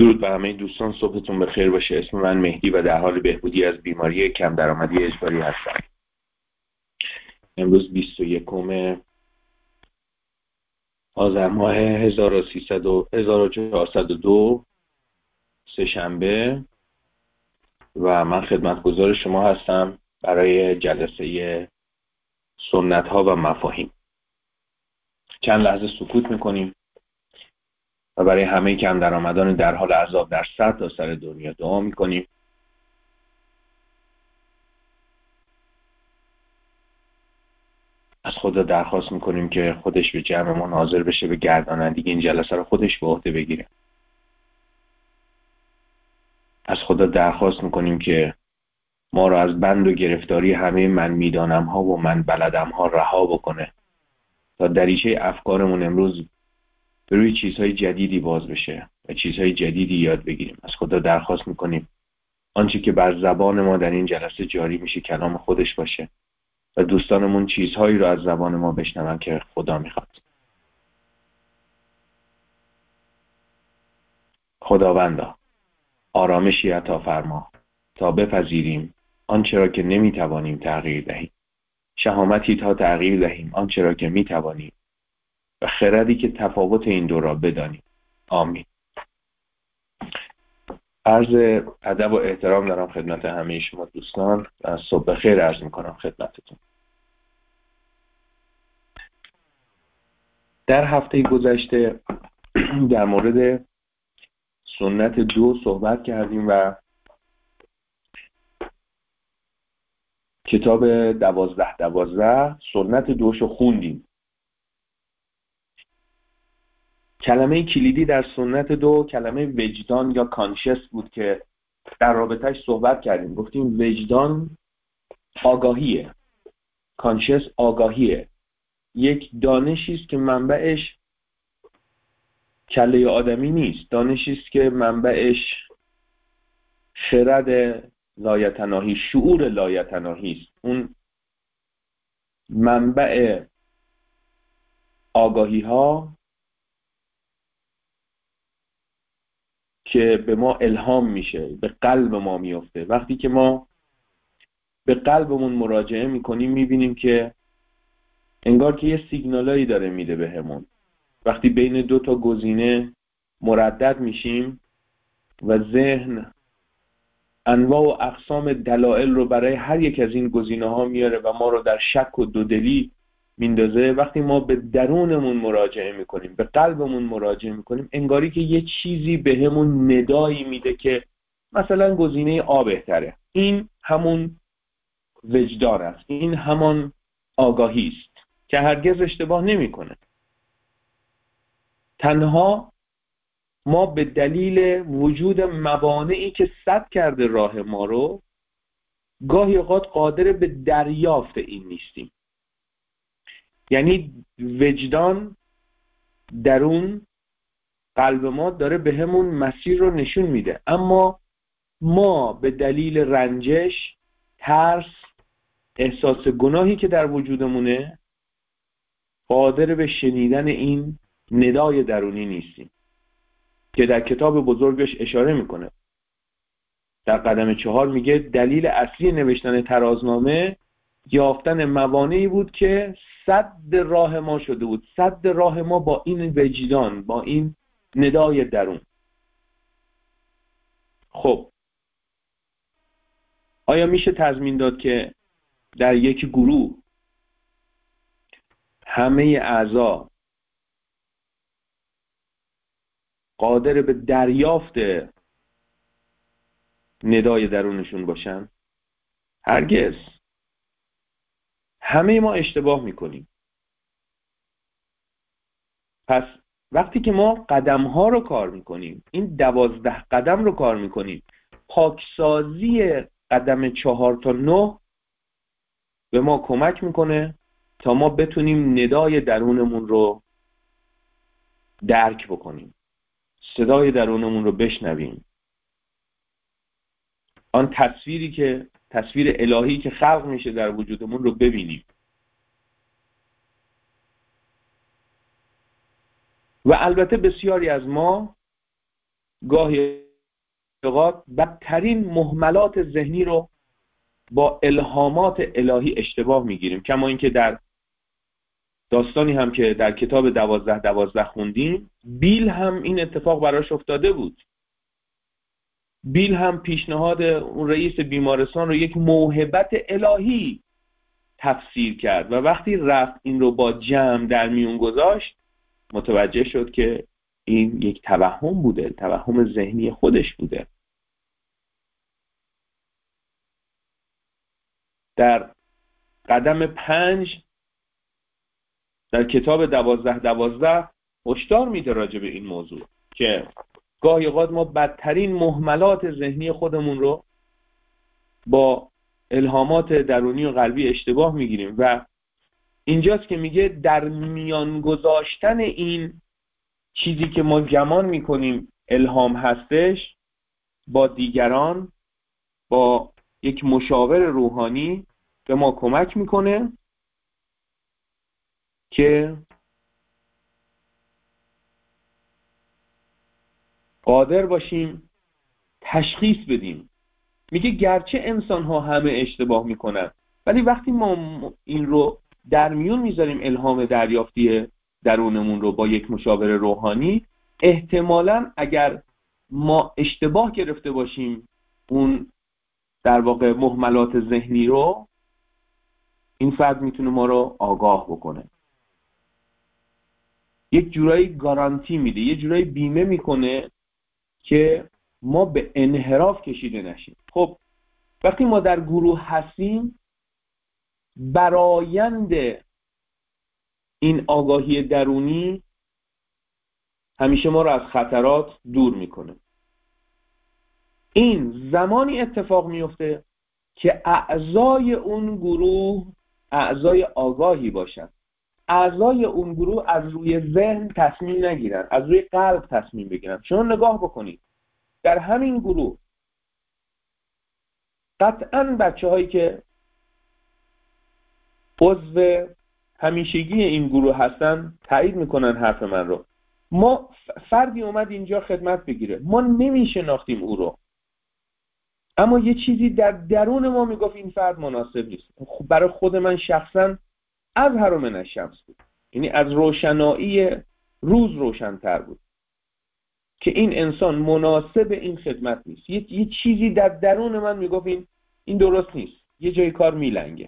درود به همه دوستان، صبحتون بخیر باشه. اسم من مهدی و در حال بهبودی از بیماری کم درآمدی اجباری هستم. امروز 21 آذر ماه 1402 سه‌شنبه و من خدمتگزار شما هستم برای جلسه سنت ها و مفاهیم. چند لحظه سکوت میکنیم و برای همه کم درآمدان در حال عذاب در سر دنیا دعا میکنیم. از خدا درخواست میکنیم که خودش به جمعمون حاضر بشه، به گردانندگی این جلسه رو خودش به عهده بگیره. از خدا درخواست میکنیم که ما رو از بند و گرفتاری همه من میدانم ها و من بلدم ها رها بکنه تا دریچه افکارمون امروز به روی چیزهای جدیدی باز بشه و چیزهای جدیدی یاد بگیریم. از خدا درخواست میکنیم آنچه که بر زبان ما در این جلسه جاری میشه کلام خودش باشه و دوستانمون چیزهایی رو از زبان ما بشنون که خدا میخواد. خداوندا آرامشی عطا فرما تا بپذیریم آنچه را که نمیتوانیم تغییر دهیم، شهامتی تا تغییر دهیم آنچه را که میتوانیم و خردی که تفاوت این دو را بدانیم. آمین. عرض ادب و احترام دارم خدمت همه شما دوستان و صبح بخیر عرض میکنم خدمتتون. در هفته گذشته در مورد سنت 2 صحبت کردیم و کتاب 12 سنت 2 رو خوندیم. کلمه کلیدی در سنت 2 کلمه وجدان یا کانشس بود که در رابطهش صحبت کردیم. گفتیم وجدان آگاهیه، کانشس آگاهیه، یک دانشی است که منبعش کله آدمی نیست، دانشی است که منبعش خرد لایتناهی، شعور لایتناهی است. اون منبع آگاهی ها که به ما الهام میشه، به قلب ما میفته. وقتی که ما به قلبمون مراجعه میکنیم میبینیم که انگار که یه سیگنالایی داره میده بهمون. وقتی بین 2 تا گزینه مردد میشیم و ذهن انواع و اقسام دلایل رو برای هر یک از این گزینه ها میاره و ما رو در شک و دودلی میندازه، وقتی ما به درونمون مراجعه میکنیم، به قلبمون مراجعه میکنیم، انگاری که یه چیزی بهمون ندایی میده که مثلا گزینه آ بهتره. این همون وجدان است، این همان آگاهی است که هرگز اشتباه نمیکنه. تنها ما به دلیل وجود موانعی که سد کرده راه ما رو گاهی اوقات قادر به دریافت این نیستیم. یعنی وجدان درون قلب ما داره به همون مسیر رو نشون میده، اما ما به دلیل رنجش، ترس، احساس گناهی که در وجودمونه قادر به شنیدن این ندای درونی نیستیم که در کتاب بزرگش اشاره میکنه. در قدم 4 میگه دلیل اصلی نوشتن ترازنامه یافتن موانعی بود که سد راه ما شده بود، سد راه ما با این وجدان، با این ندای درون. خب آیا میشه تضمین داد که در یک گروه همه اعضا قادر به دریافت ندای درونشون باشن؟ هرگز. همه ما اشتباه میکنیم. پس وقتی که ما قدم ها رو کار میکنیم، این 12 قدم رو کار میکنیم، پاکسازی قدم 4 تا 9 به ما کمک میکنه تا ما بتونیم ندای درونمون رو درک بکنیم، صدای درونمون رو بشنویم، آن تصویر الهی که خلق میشه در وجودمون رو ببینیم. و البته بسیاری از ما گاهی اوقات بدترین مهملات ذهنی رو با الهامات الهی اشتباه میگیریم. کما اینکه در داستانی هم که در کتاب 12 خوندیم، بیل هم این اتفاق براش افتاده بود. بیل هم پیشنهاد اون رئیس بیمارستان رو یک موهبت الهی تفسیر کرد و وقتی رفت این رو با جمع در میون گذاشت متوجه شد که این یک توهم بوده، توهم ذهنی خودش بوده. در قدم 5 در کتاب 12 هشدار میده راجع به این موضوع که گاهی اوقات ما بدترین مهملات ذهنی خودمون رو با الهامات درونی و قلبی اشتباه میگیریم و اینجاست که میگه در میان گذاشتن این چیزی که ما گمان میکنیم الهام هستش با دیگران، با یک مشاور روحانی به ما کمک میکنه که قادر باشیم تشخیص بدیم. میگه گرچه انسان ها همه اشتباه میکنن ولی وقتی ما این رو در میون میذاریم الهام دریافتی درونمون رو با یک مشاور روحانی، احتمالاً اگر ما اشتباه گرفته باشیم اون در واقع مهملات ذهنی رو، این فرد میتونه ما رو آگاه بکنه، یک جورایی گارانتی میده، یک جورایی بیمه میکنه که ما به انحراف کشیده نشیم. خب وقتی ما در گروه هستیم برایند این آگاهی درونی همیشه ما رو از خطرات دور میکنه. این زمانی اتفاق میفته که اعضای اون گروه اعضای آگاهی باشن. اعضای اون گروه از روی ذهن تصمیم نگیرن، از روی قلب تصمیم بگیرن. شما نگاه بکنید در همین گروه قطعاً بچه‌هایی که عضو همیشگی این گروه هستن تایید میکنن حرف من رو. ما فردی اومد اینجا خدمت بگیره، ما نمیشناختیم او رو، اما یه چیزی در درون ما میگفت این فرد مناسب نیست. برای خود من شخصا اظهر من الشمس بود، یعنی از روشنایی روز روشن‌تر بود که این انسان مناسب این خدمت نیست. یه چیزی در درون من میگفت این درست نیست، یه جای کار میلنگه.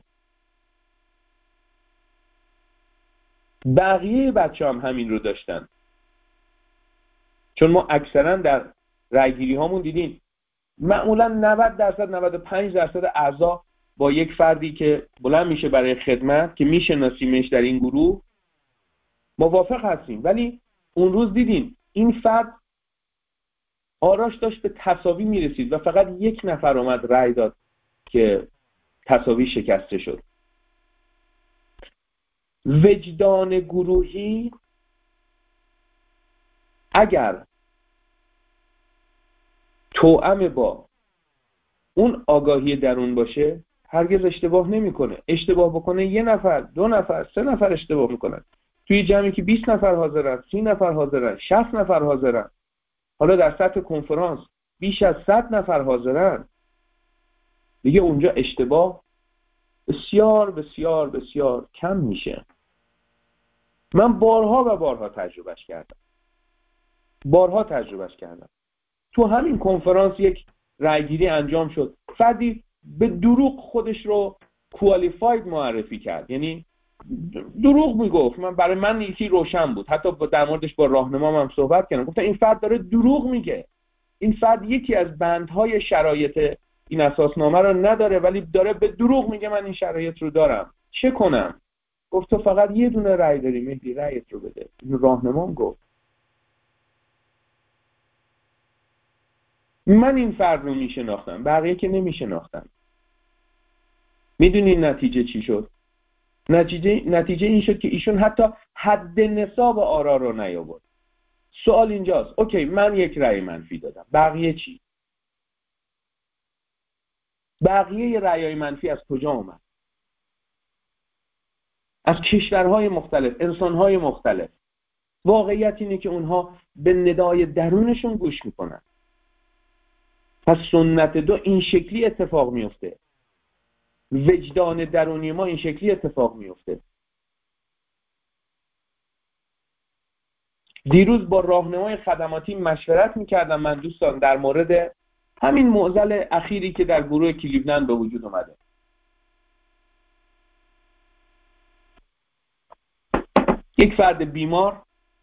بقیه بچه هم همین رو داشتن، چون ما اکثرا در رأیگیری هامون دیدیم معمولا 90% 95% اعضا با یک فردی که بلند میشه برای خدمت که میشناسیمش در این گروه موافق هستیم، ولی اون روز دیدیم این فرد آراش داشت به تساوی میرسید و فقط یک نفر اومد رأی داد که تساوی شکسته شد. وجدان گروهی اگر توأم با اون آگاهی درون باشه هرگز اشتباه نمیکنه. اشتباه بکنه 1 نفر، 2 نفر، 3 نفر اشتباه میکنن. توی جمعی که 20 نفر حاضرن، 30 نفر حاضرن، 60 نفر حاضرن، حالا در سطح کنفرانس بیش از 100 نفر حاضرن، دیگه اونجا اشتباه بسیار بسیار بسیار کم میشه. من بارها و بارها تجربهش کردم. تو همین کنفرانس یک رأیگیری انجام شد، فردی به دروغ خودش رو کوالیفاید معرفی کرد، یعنی دروغ میگفت. برای من یکی روشن بود، حتی در موردش با راهنمام هم صحبت کردم، گفتم این فرد داره دروغ میگه، این فرد یکی از بندهای شرایط این اساسنامه رو نداره ولی داره به دروغ میگه من این شرایط رو دارم، چه کنم؟ گفت تو فقط یه دونه رأی داری مهدی، رأیت رو بده. این راهنمام گفت. من این فرد رو میشناختم، بقیه که نمیشناختم. میدونین نتیجه چی شد؟ نتیجه این شد که ایشون حتی حد نصاب آرا رو نیاورد. سوال اینجاست، اوکی من یک رأی منفی دادم، بقیه چی؟ بقیه رأیای منفی از کجا اومد؟ از کشورهای مختلف، انسانهای مختلف. واقعیت اینه که اونها به ندای درونشون گوش میکنن. پس سنت دو این شکلی اتفاق میفته، وجدان درونی ما این شکلی اتفاق میفته. دیروز با راهنمای خدماتی مشورت میکردم من دوستان در مورد همین معضل اخیری که در گروه کلیولند به وجود اومده. یک فرد بیمار،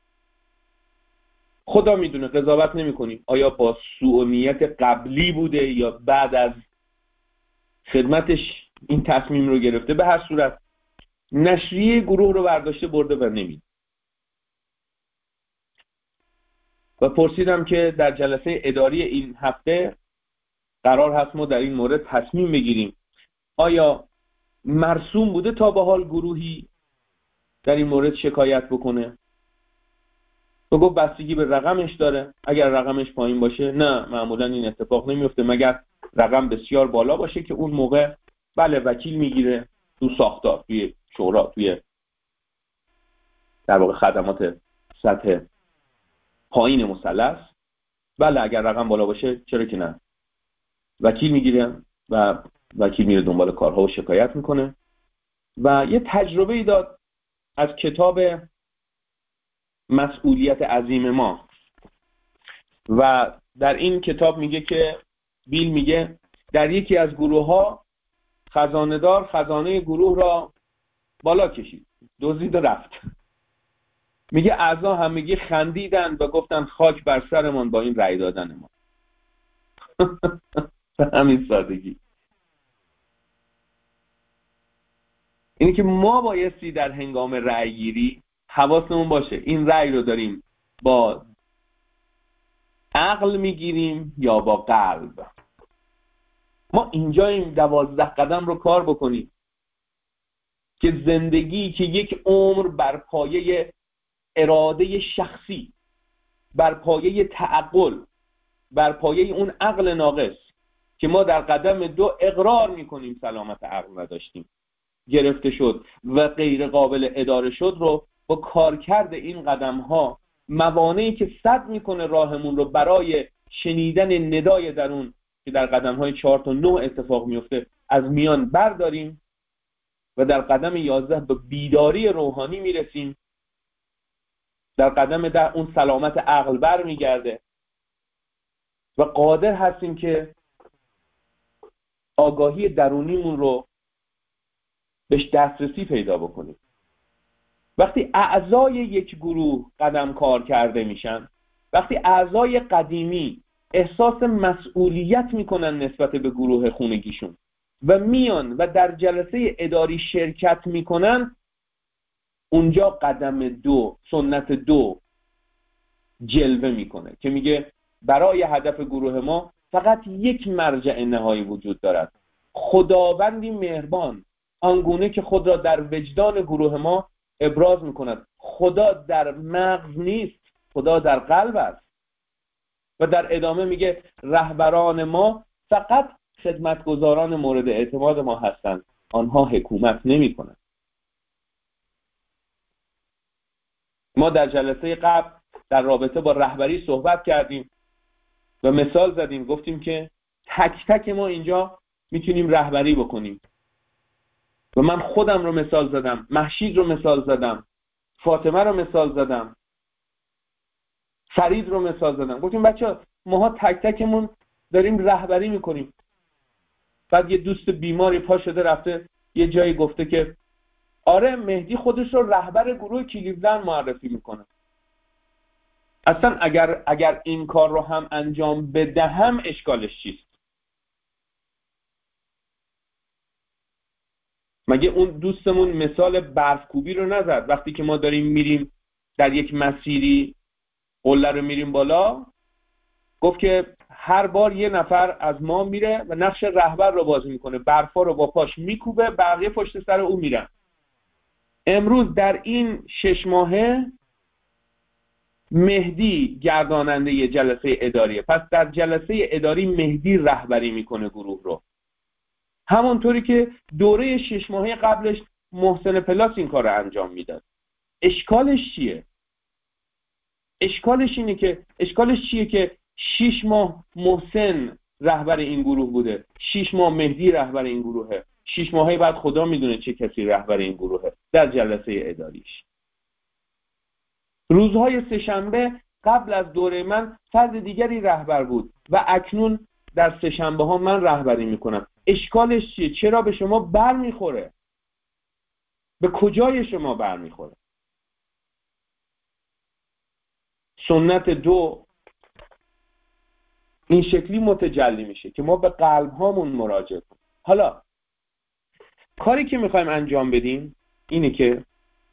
خدا میدونه، قضاوت نمی‌کنیم آیا با سوء نیت قبلی بوده یا بعد از خدمتش این تصمیم رو گرفته، به هر صورت نشریه گروه رو برداشته برده و نمید. و پرسیدم که در جلسه اداری این هفته قرار هست ما در این مورد تصمیم بگیریم آیا مرسوم بوده تا به حال گروهی در این مورد شکایت بکنه؟ و گفت بستگی به رقمش داره. اگر رقمش پایین باشه نه، معمولا این اتفاق نمیفته مگر رقم بسیار بالا باشه که اون موقع بله وکیل میگیره تو ساختار، توی شورا، توی در واقع خدمات سطح پایین مثلث. بله اگر رقم بالا باشه چرا که نه، وکیل میگیره و وکیل میره دنبال کارها و شکایت میکنه. و یه تجربه ای داد از کتاب مسئولیت عظیم ما. و در این کتاب میگه که بیل میگه در یکی از گروه ها خزانه‌دار خزانه گروه را بالا کشید، دزدید و رفت. میگه اعضا همگی خندیدن و گفتن خاک بر سرمان با این رأی دادن ما. همین سادگی. اینی که ما بایستی در هنگام رأی گیری حواسمون باشه این رأی رو داریم با عقل میگیریم یا با قلب. ما اینجاییم 12 قدم رو کار بکنیم که زندگی که یک عمر بر پایه اراده شخصی، بر پایه تعقل، بر پایه اون عقل ناقص که ما در قدم 2 اقرار میکنیم سلامت عقل نداشتیم، گرفته شد و غیر قابل اداره شد، رو با کارکرد این قدم ها موانعی که سد میکنه راهمون رو برای شنیدن ندای درون که در قدم های 4 تا 9 اتفاق میفته از میان برداریم و در قدم 11 به بیداری روحانی میرسیم. در قدم 10 اون سلامت عقل بر میگرده و قادر هستیم که آگاهی درونیمون رو بهش دسترسی پیدا بکنیم. وقتی اعضای یک گروه قدم کار کرده میشن، وقتی اعضای قدیمی احساس مسئولیت میکنن نسبت به گروه خونگیشون و میان و در جلسه اداری شرکت میکنن، اونجا قدم 2 سنت 2 جلوه میکنه که میگه برای هدف گروه ما فقط یک مرجع نهایی وجود دارد، خداوندی مهربان، آنگونه که خود را در وجدان گروه ما ابراز میکند. خدا در مغز نیست، خدا در قلب است. و در ادامه میگه رهبران ما فقط خدمتگزاران مورد اعتماد ما هستند، آنها حکومت نمیکنند. ما در جلسه قبل در رابطه با رهبری صحبت کردیم و مثال زدیم، گفتیم که تک تک ما اینجا میتونیم رهبری بکنیم و من خودم رو مثال زدم، مهشید رو مثال زدم، فاطمه رو مثال زدم، فرید رو مثال زدم. گفتیم بچه‌ها ماها تک تکمون داریم رهبری میکنیم. بعد یه دوست بیماری پا شده رفته یه جایی گفته که آره مهدی خودش رو رهبر گروه کلیولند معرفی میکنه. اصلا اگر این کار رو هم انجام بدهم اشکالش چیست؟ مگه اون دوستمون مثال برفکوبی رو نزد؟ وقتی که ما داریم میریم در یک مسیری قله رو میریم بالا، گفت که هر بار یه نفر از ما میره و نقش رهبر رو بازی میکنه، برفا رو با پاش میکوبه، بقیه پشت سر او میرن. امروز در این 6 ماهه مهدی گرداننده یه جلسه اداریه، پس در جلسه اداری مهدی رهبری میکنه گروه رو، همونطوری که دوره 6 ماهه قبلش محسن پلاس این کار رو انجام میداد. اشکالش چیه؟ اشکالش چیه که 6 ماه محسن رهبر این گروه بوده، 6 ماه مهدی رهبر این گروهه، 6 ماهه بعد خدا میدونه چه کسی رهبر این گروهه در جلسه اداریش. روزهای سه‌شنبه قبل از دوره من فرد دیگری رهبر بود و اکنون در سه‌شنبه ها من رهبری میکنم. اشکالش چیه؟ چرا به شما بر میخوره؟ به کجای شما بر میخوره؟ سنت 2 این شکلی متجلی میشه که ما به قلب هامون مراجعه کنیم. حالا کاری که میخوایم انجام بدیم اینه که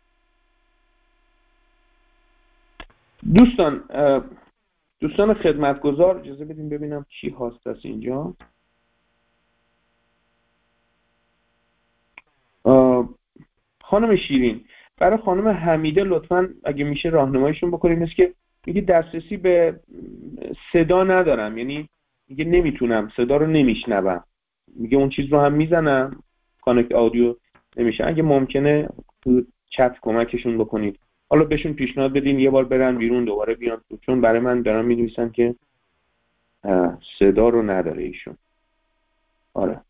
دوستان خدمتگزار اجازه بدیم ببینم کی هاست از اینجا. خانم شیرین، برای خانم حمیده لطفاً اگه میشه راهنماییشون بکنیم. مثل که میگه دسترسی به صدا ندارم، یعنی میگه نمیتونم، صدا رو نمیشنوم، میگه اون چیز رو هم میزنم کانکت آدیو نمیشه. اگه ممکنه تو چت کمکشون بکنید، حالا بهشون پیشنهاد بدین یه بار برن بیرون دوباره بیان، چون برای من دارن می‌نویسن که صدا رو نداره ایشون. آره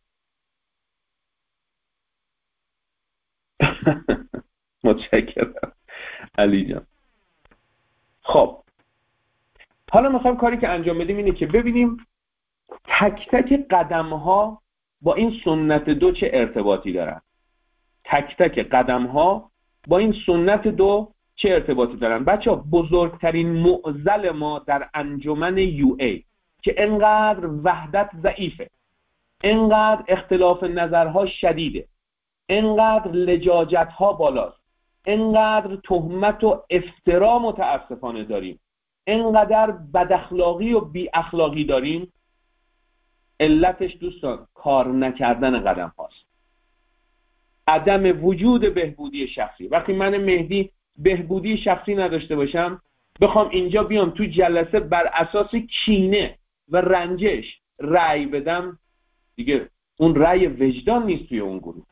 متشکرم علی جان. خب حالا میخوایم کاری که انجام بدیم اینه که ببینیم تک تک قدم ها با این سنت 2 چه ارتباطی دارن. تک تک قدم ها با این سنت 2 چه ارتباطی دارن. بچه ها بزرگترین معضل ما در انجمن یو ای که انقدر وحدت ضعیفه، انقدر اختلاف نظرها شدیده، انقدر لجاجت ها بالاست، انقدر تهمت و افترا متاسفانه داریم، انقدر بداخلاقی و بی اخلاقی داریم، علتش دوستان کار نکردن قدم هاست، عدم وجود بهبودی شخصی. وقتی من مهدی بهبودی شخصی نداشته باشم، بخوام اینجا بیام تو جلسه بر اساس کینه و رنجش رأی بدم، دیگه اون رأی وجدان نیست توی اون گروه.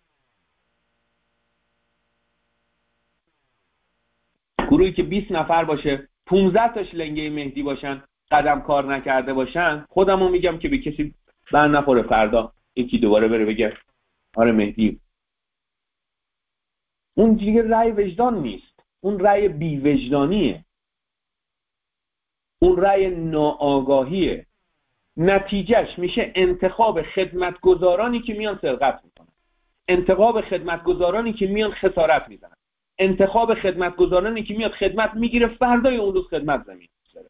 گروهی که 20 نفر باشه، 15 تاش لنگه مهدی باشن، قدم کار نکرده باشن، خودمو میگم که به کسی بر نخوره فردا یکی دوباره بره بگه آره مهدی. اون دیگه رأی وجدان نیست، اون رأی بی وجدانیه، اون رأی ناآگاهیه. نتیجهش میشه انتخاب خدمتگزارانی که میان سرقت میکنن، انتخاب خدمتگزارانی که میان خسارت میزنن، انتخاب خدمتگزارانی که میاد خدمت میگیره فردای اون روز خدمت زمین میذاره.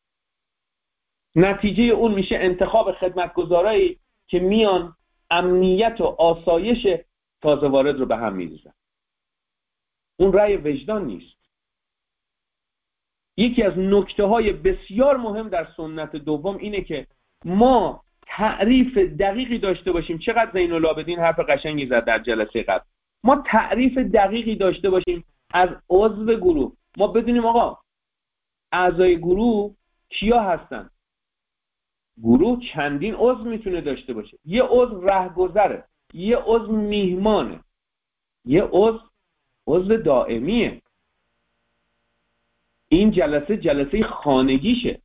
نتیجه اون میشه انتخاب خدمتگزارایی که میان امنیت و آسایش تازه وارد رو به هم میریزن. اون رأی وجدان نیست. یکی از نکته‌های بسیار مهم در سنت دوم اینه که ما تعریف دقیقی داشته باشیم. چقدر زین العابدین حرف قشنگی زد در جلسه قبل. ما تعریف دقیقی داشته باشیم از عضو گروه. ما بدونیم آقا اعضای گروه کیا هستن. گروه چندین عضو میتونه داشته باشه. یه عضو رهگذره، یه عضو میهمانه، یه عضو دائمیه. این جلسه خانگیشه.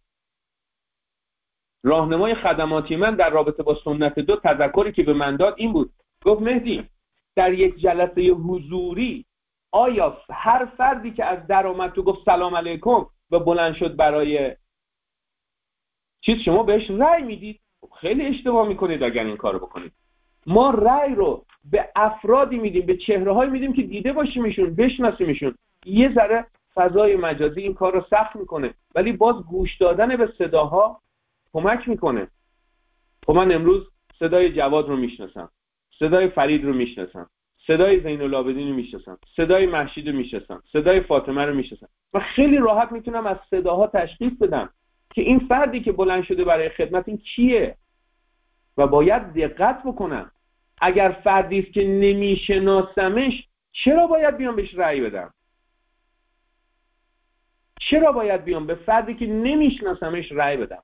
راهنمای خدماتی من در رابطه با سنت 2 تذکری که به من داد این بود، گفت مهدی در یک جلسه حضوری آیا هر فردی که از در اومد تو گفت سلام علیکم و بلند شد برای چیز شما بهش رأی میدید؟ خیلی اشتباه میکنید اگر این کارو بکنید. ما رأی رو به افرادی میدیم، به چهره‌هایی میدیم که دیده باشیمشون، بشناسیمشون. یه ذره فضای مجازی این کار رو سخت میکنه، ولی باز گوش دادن به صداها کمک میکنه. خب من امروز صدای جواد رو میشناسم، صدای فرید رو میشناسم، صدای زین العابدین رو میشناسم، صدای مهشید رو میشناسم، صدای فاطمه رو میشناسم. من خیلی راحت میتونم از صداها تشخیص بدم که این فردی که بلند شده برای خدمت این کیه و باید دقت بکنم. اگر فردی است که نمیشناسمش چرا باید بیام بهش رأی بدم؟ چرا باید بیام به فردی که نمیشناسمش رأی بدم؟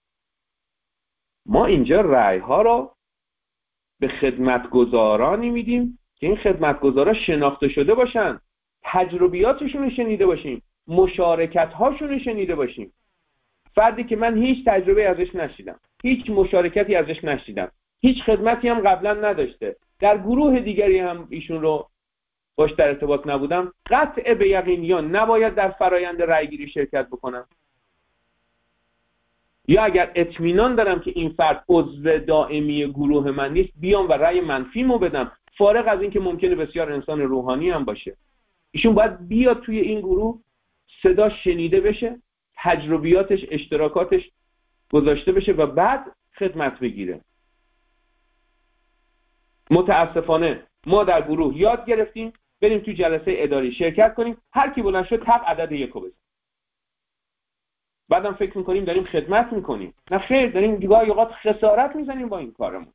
ما اینجا رأی ها رو به خدمتگزارانی میدیم که این خدمتگزارا شناخته شده باشن، تجربیاتشون رو شنیده باشیم، مشارکت هاشون شنیده باشیم. فردی که من هیچ تجربه ازش نشیدم، هیچ مشارکتی ازش نشیدم، هیچ خدمتی هم قبلا نداشته، در گروه دیگری هم ایشون رو باش در ارتباط نبودم، قطع به یقین یا نباید در فرایند رأیگیری شرکت بکنم، یا اگر اطمینان دارم که این فرد عضو دائمی گروه من نیست، بیام و رأی منفیمو بدم، فارغ از این که ممکنه بسیار انسان روحانی هم باشه. ایشون باید بیاد توی این گروه، صدا شنیده بشه، تجربیاتش، اشتراکاتش گذاشته بشه و بعد خدمت بگیره. متاسفانه ما در گروه یاد گرفتیم بریم تو جلسه اداری شرکت کنیم، هر کی بلند شد تب عدد یکو بزن، بعدم فکر میکنیم داریم خدمت میکنیم. نه خیر، داریم گاهی اوقات خسارت میزنیم با این کارمون.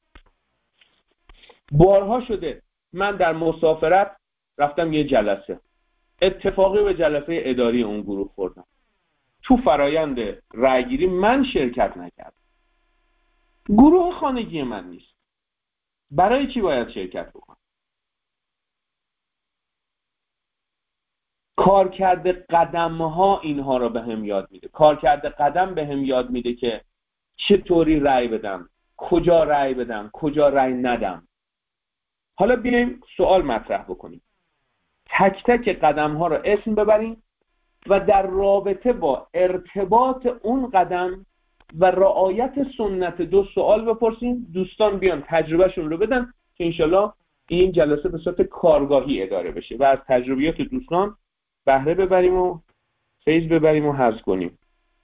بارها شده من در مسافرت رفتم یه جلسه، اتفاقی به جلسه اداری اون گروه خوردم، تو فرایند رأیگیری من شرکت نکردم، گروه خانگی من نیست، برای چی باید شرکت بکنم؟ کارکرد قدم ها اینها رو به هم یاد میده. کارکرد قدم به هم یاد میده که چطوری رأی بدم، کجا رأی بدم، کجا رأی ندم. حالا بیایم سوال مطرح بکنیم، تک تک قدم ها رو اسم ببریم و در رابطه با ارتباط اون قدم و رعایت سنت دو سوال بپرسیم. دوستان بیان تجربهشون رو بدن که انشالله این جلسه به صورت کارگاهی اداره بشه و از تجربیات دوستان بهره ببریم و فیض ببریم و حظ کنیم.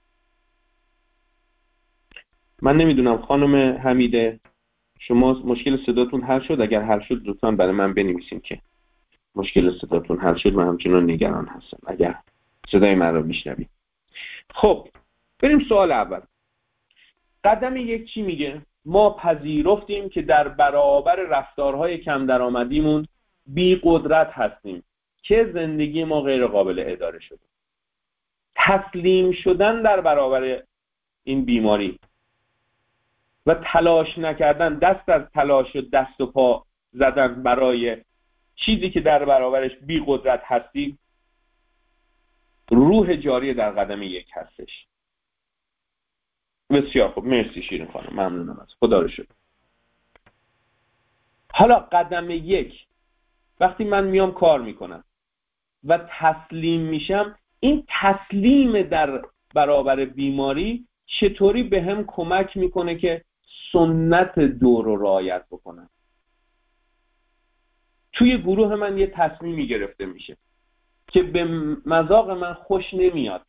من نمیدونم خانم حمیده شما مشکل صداتون حل شد؟ اگر حل شد لطفاً برای من بنویسین که مشکل صداتون حل شد. من همچنان نگران هستم اگر صدای من رو میشنوید. خب بریم سوال اول. قدم یک چی میگه؟ ما پذیرفتیم که در برابر رفتارهای کم درآمدیمون بی قدرت هستیم که زندگی ما غیر قابل اداره شده. تسلیم شدن در برابر این بیماری و تلاش نکردن، دست از تلاش و دست و پا زدن برای چیزی که در برابرش بی قدرت هستیم، روح جاری در قدم یک هستش. بسیار خوب، مرسی شیرین خانم، ممنونم از خدا رو شکر. حالا قدم یک، وقتی من میام کار میکنم و تسلیم میشم، این تسلیم در برابر بیماری چطوری به هم کمک میکنه که سنت دو رو رعایت بکنم؟ توی گروه من یه تصمیمی گرفته میشه که به مذاق من خوش نمیاد.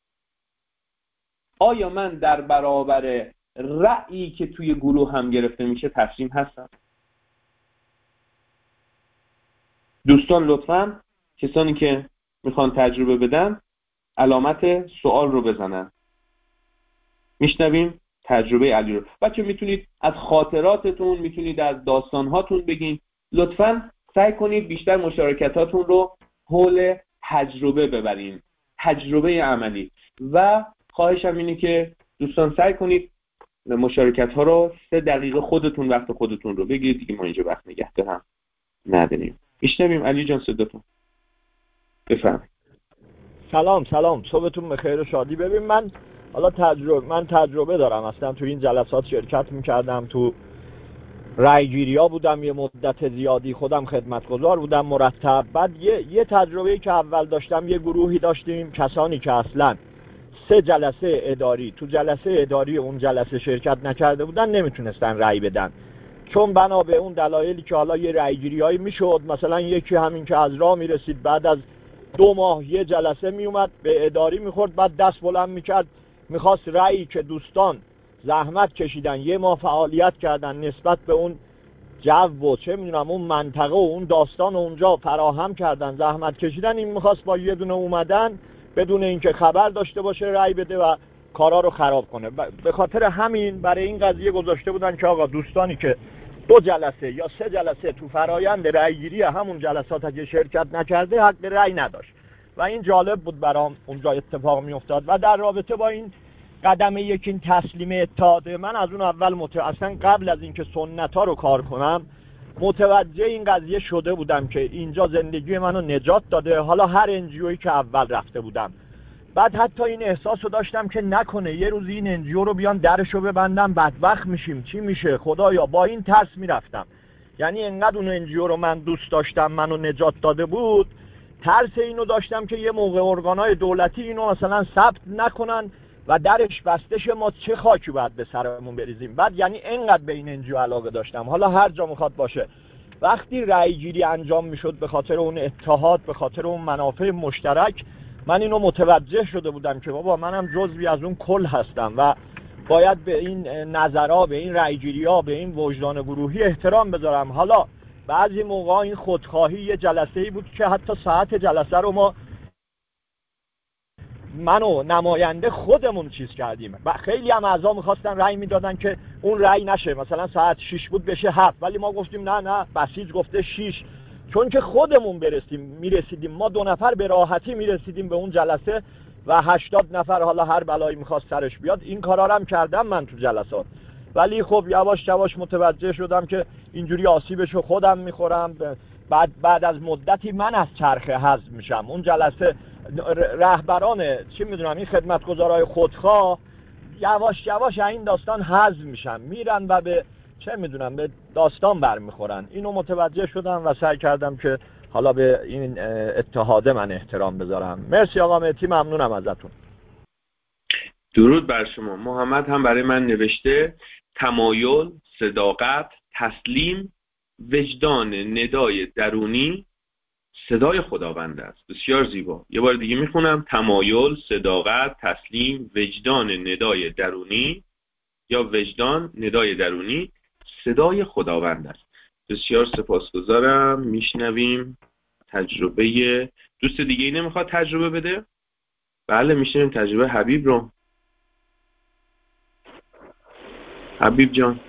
آیا من در برابر رأیی که توی گروه هم گرفته میشه تسلیم هستم؟ دوستان لطفاً کسانی که میخوان تجربه بدن علامت سوال رو بزنن. میشنویم تجربه علی رو. بچه میتونید از خاطراتتون، میتونید از داستانهاتون بگین. لطفاً سعی کنید بیشتر مشارکتاتون رو حول تجربه ببرین، تجربه عملی. و خواهشم اینه که دوستان سعی کنید مشارکت ها رو 3 دقیقه خودتون وقت خودتون رو بگیرید دیگه، ما اینجا وقت نگهدار هم نداریم. میشنویم علی جان صداتون، بفرمایید. سلام، صبحتون بخیر و شادی. ببین من تجربه دارم، اصلا تو این جلسات شرکت میکردم، تو رایگیری‌ها بودم یه مدت زیادی، خودم خدمتگزار بودم مرتب. بعد یه تجربه‌ای که اول داشتم، یه گروهی داشتیم کسانی که اصلا 3 جلسه اداری، تو جلسه اداری اون جلسه شرکت نکرده بودن، نمیتونستن رأی بدن، چون بنا به اون دلایلی که حالا یه رأیگیری‌هایی میشد، مثلا یکی همین که از راه میرسید بعد از 2 ماه یه جلسه میومد به اداری میخورد، بعد دست بلند میکرد میخواست رأیی که دوستان زحمت کشیدن، 1 ماه فعالیت کردن، نسبت به اون جو و چه میدونم اون منطقه و اون داستان اونجا فراهم کردن، زحمت کشیدن، این میخواست با یه دونه اومدن بدون اینکه خبر داشته باشه رأی بده و کارا رو خراب کنه. به خاطر همین برای این قضیه گذاشته بودن که آقا دوستانی که 2 جلسه یا 3 جلسه تو فرایند رأیگیری همون جلسات اگه شرکت نکرده حق رأی نداشت. و این جالب بود برام اونجا اتفاق میافتاد. و در رابطه با این قدم یک، این تسلیم اتحاد، من از اون اول اصلا قبل از اینکه سنت ها رو کار کنم متوجه این قضیه شده بودم که اینجا زندگی منو نجات داده. حالا هر انجیویی که اول رفته بودم بعد حتی این احساس رو داشتم که نکنه یه روز این انجیو رو بیان درشو ببندم بدبخت میشیم، چی میشه خدایا. با این ترس میرفتم. یعنی انقدر اون انجیو رو من دوست داشتم، منو نجات داده بود، ترس اینو داشتم که یه موقع ارگانای دولتی اینو مثلا ثبت نکنن و درش بسته شه، ما چه خاکی باید به سرمون بریزیم. بعد یعنی انقدر به این انجیو علاقه داشتم، حالا هر جا میخواد باشه. وقتی رأی گیری انجام میشد به خاطر اون اتحاد، به خاطر اون منافع مشترک، من اینو متوجه شده بودم که بابا منم جزوی از اون کل هستم و باید به این نظرها، به این رأیگیری‌ها، به این وجدان گروهی احترام بذارم. حالا بعضی موقع این خودخواهی یه جلسه‌ای بود که حتی ساعت جلسه رو ما منو نماینده خودمون چیز کردیم و خیلی هم اعضا می‌خواستن رأی میدادن که اون رأی نشه، مثلا ساعت 6 بود بشه 7، ولی ما گفتیم نه بسیج گفته 6، چون که خودمون میرسیدیم، ما 2 نفر به راحتی میرسیدیم به اون جلسه و 80 نفر حالا هر بلایی میخواست سرش بیاد. این کارا رو هم کردم من تو جلسات، ولی خب یواش یواش متوجه شدم که اینجوری آسیبشو خودم میخورم. بعد از مدتی من از چرخه حذف میشم. اون جلسه رهبران چی میدونم این خدمتگزارای خودخواه یواش یواش این داستان حذف میشن، میرن و به چه میدونم به داستان برمیخورن. اینو متوجه شدم و سعی کردم که حالا به این اتحاده من احترام بذارم. مرسی آقا مهدی، ممنونم ازتون. درود بر شما. محمد هم برای من نوشته تمایل، صداقت، تسلیم، وجدان ندای درونی صدای خداوند است. بسیار زیبا. یه بار دیگه میخونم: تمایل، صداقت، تسلیم، وجدان ندای درونی یا وجدان ندای درونی صدای خداوند است. بسیار سپاسگزارم. میشنویم تجربه دوست دیگه. ای نمیخواد تجربه بده؟ بله میشنویم تجربه حبیب رو. حبیب جان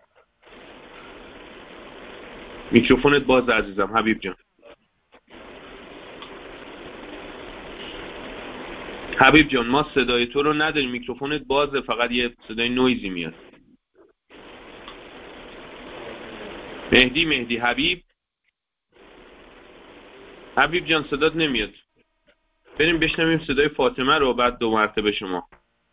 میکروفونت باز عزیزم. حبیب جان، حبیب جان ما صدای تو رو نداریم، میکروفونت بازه، فقط یه صدای نویزی میاد. مهدی حبیب جان صدات نمیاد. بریم بشنویم صدای فاطمه رو، بعد 2 مرتبه شما.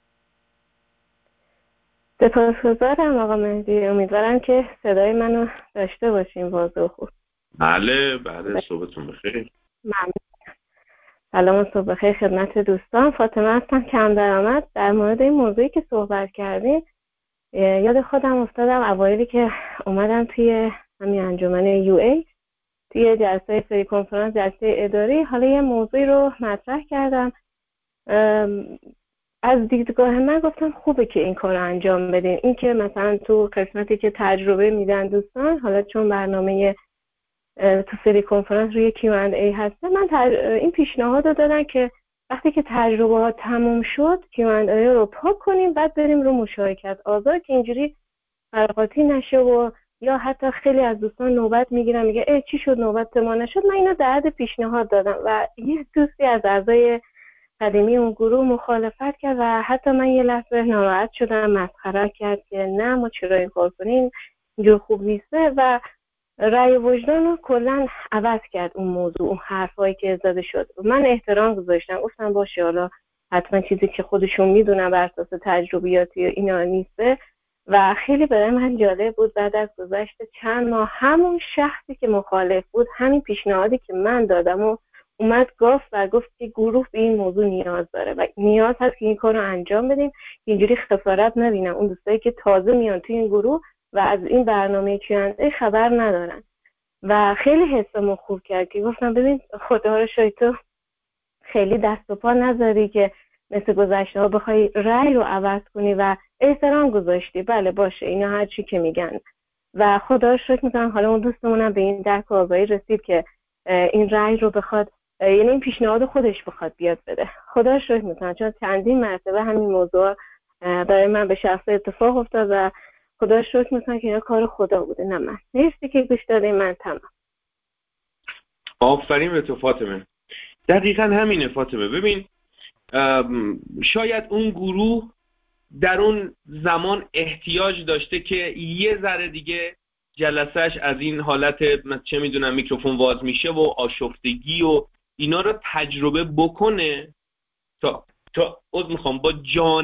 سپاسگزارم آقا مهدی، امیدوارم که صدای منو داشته باشیم واضح و خوب. بله صبحتون بخیر. ممنون. سلام و صبح بخیر خدمت دوستان. فاطمه هستم، کم درآمد. در مورد این موضوعی که صحبت کردین یاد خودم افتادم اوایلی که اومدم توی همین انجمن یو ای توی جلسه فری کنفرانس، جلسه اداری، حالا یه موضوعی رو مطرح کردم. از دیدگاه من گفتم خوبه که این کار رو انجام بدین. این که مثلا تو قسمتی که تجربه میدن دوستان، حالا چون برنامه تو سری کنفرانس روی Q&A هسته، من این پیشنهاد رو دادن که وقتی که تجربه ها تموم شد Q&A رو پاک کنیم، بعد بریم رو مشارکت آزاد که اینجوری فرقاتی نشه و یا حتی خیلی از دوستان نوبت میگیرن میگه چی شد نوبت ما نشد. من اینو در حد پیشنهاد دادم و یه دوستی از اعضای قدیمی اون گروه مخالفت کرد و حتی من یه لحظه ناراحت شدم، مسخره کرد که نه ما چرا این کار کنیم، اینجور خوب نیسته و رأی وجدان رو کلا عوض کرد. اون موضوع، اون حرفایی که زده شد، من احترام گذاشتم، گفتم باشه حالا حتما چیزی که خودشون میدونن بر اساس تجربیاتی اینا نیسته. و خیلی برای من جالب بود بعد از گذشت چند ماه همون شخصی که مخالف بود همین پیشنهادی که من دادم و اومد گفت که گروه به این موضوع نیاز داره و نیاز هست که این کار رو انجام بدیم، اینجوری خسارت نبینم اون دوستایی که تازه میان توی این گروه و از این برنامه Q&A خبر ندارن. و خیلی حسمو خوب کرد که گفتم ببین خدا رو شاید تو خیلی دست و پا نذاری که مثل گذشته ها بخوای رأی رو عوض کنی و احترام گذاشتی. بله باشه اینا هر چی که میگن و خدا رو شکر میکنم حالا اون دوستمونم به این درک و آگاهی رسید که این رأی رو بخواد، یعنی این پیشنهاد خودش بخواد بیاد بده. خدا رو شکر میکنم چون چندین مرتبه همین موضوع برای من به شخص اتفاق افتاد و خدا رو شکر میکنم که اینا کار خدا بوده نه من. مرسی که گوش دادین. من تمام. آفرین به تو فاطمه. دقیقا همینه فاطمه. ببین شاید اون گروه در اون زمان احتیاج داشته که یه ذره دیگه جلسهش از این حالت چه میدونم میکروفون واز میشه و آشفتگی و اینا رو تجربه بکنه تا تا میخوام با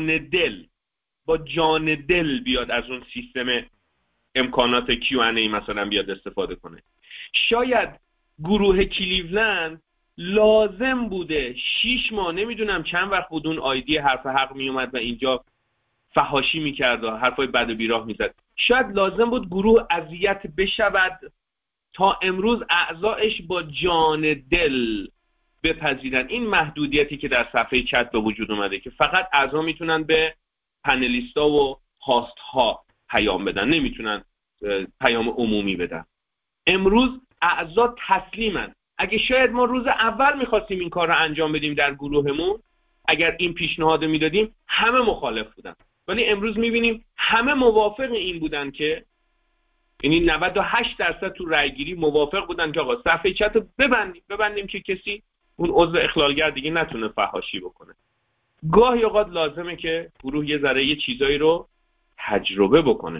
جان دل بیاد از اون سیستم امکانات Q&A مثلا بیاد استفاده کنه. شاید گروه کلیولند لازم بوده 6 ماه، نمیدونم چند وقت بود، اون آیدی حرف حق میومد و اینجا فحاشی میکرد و حرفای بد و بیراه میزد. شاید لازم بود گروه اذیت بشود تا امروز اعضایش با جان دل بپذیرن این محدودیتی که در صفحه چت به وجود اومده که فقط اعضا میتونن به پنلیستا و هاست ها پیام بدن، نمیتونن پیام عمومی بدن. امروز اعضا تسلیمن. اگه شاید ما روز اول میخواستیم این کار رو انجام بدیم در گروهمون، اگر این پیشنهاد میدادیم همه مخالف بودن، ولی امروز میبینیم همه موافق این بودن که، یعنی 98% تو رأیگیری موافق بودن که آقا صفحه چت رو ببندیم که کسی اون عضو اخلالگر دیگه نتونه فحاشی بکنه. گاهی اوقات لازمه که گروه یه ذره یه چیزایی رو تجربه بکنه.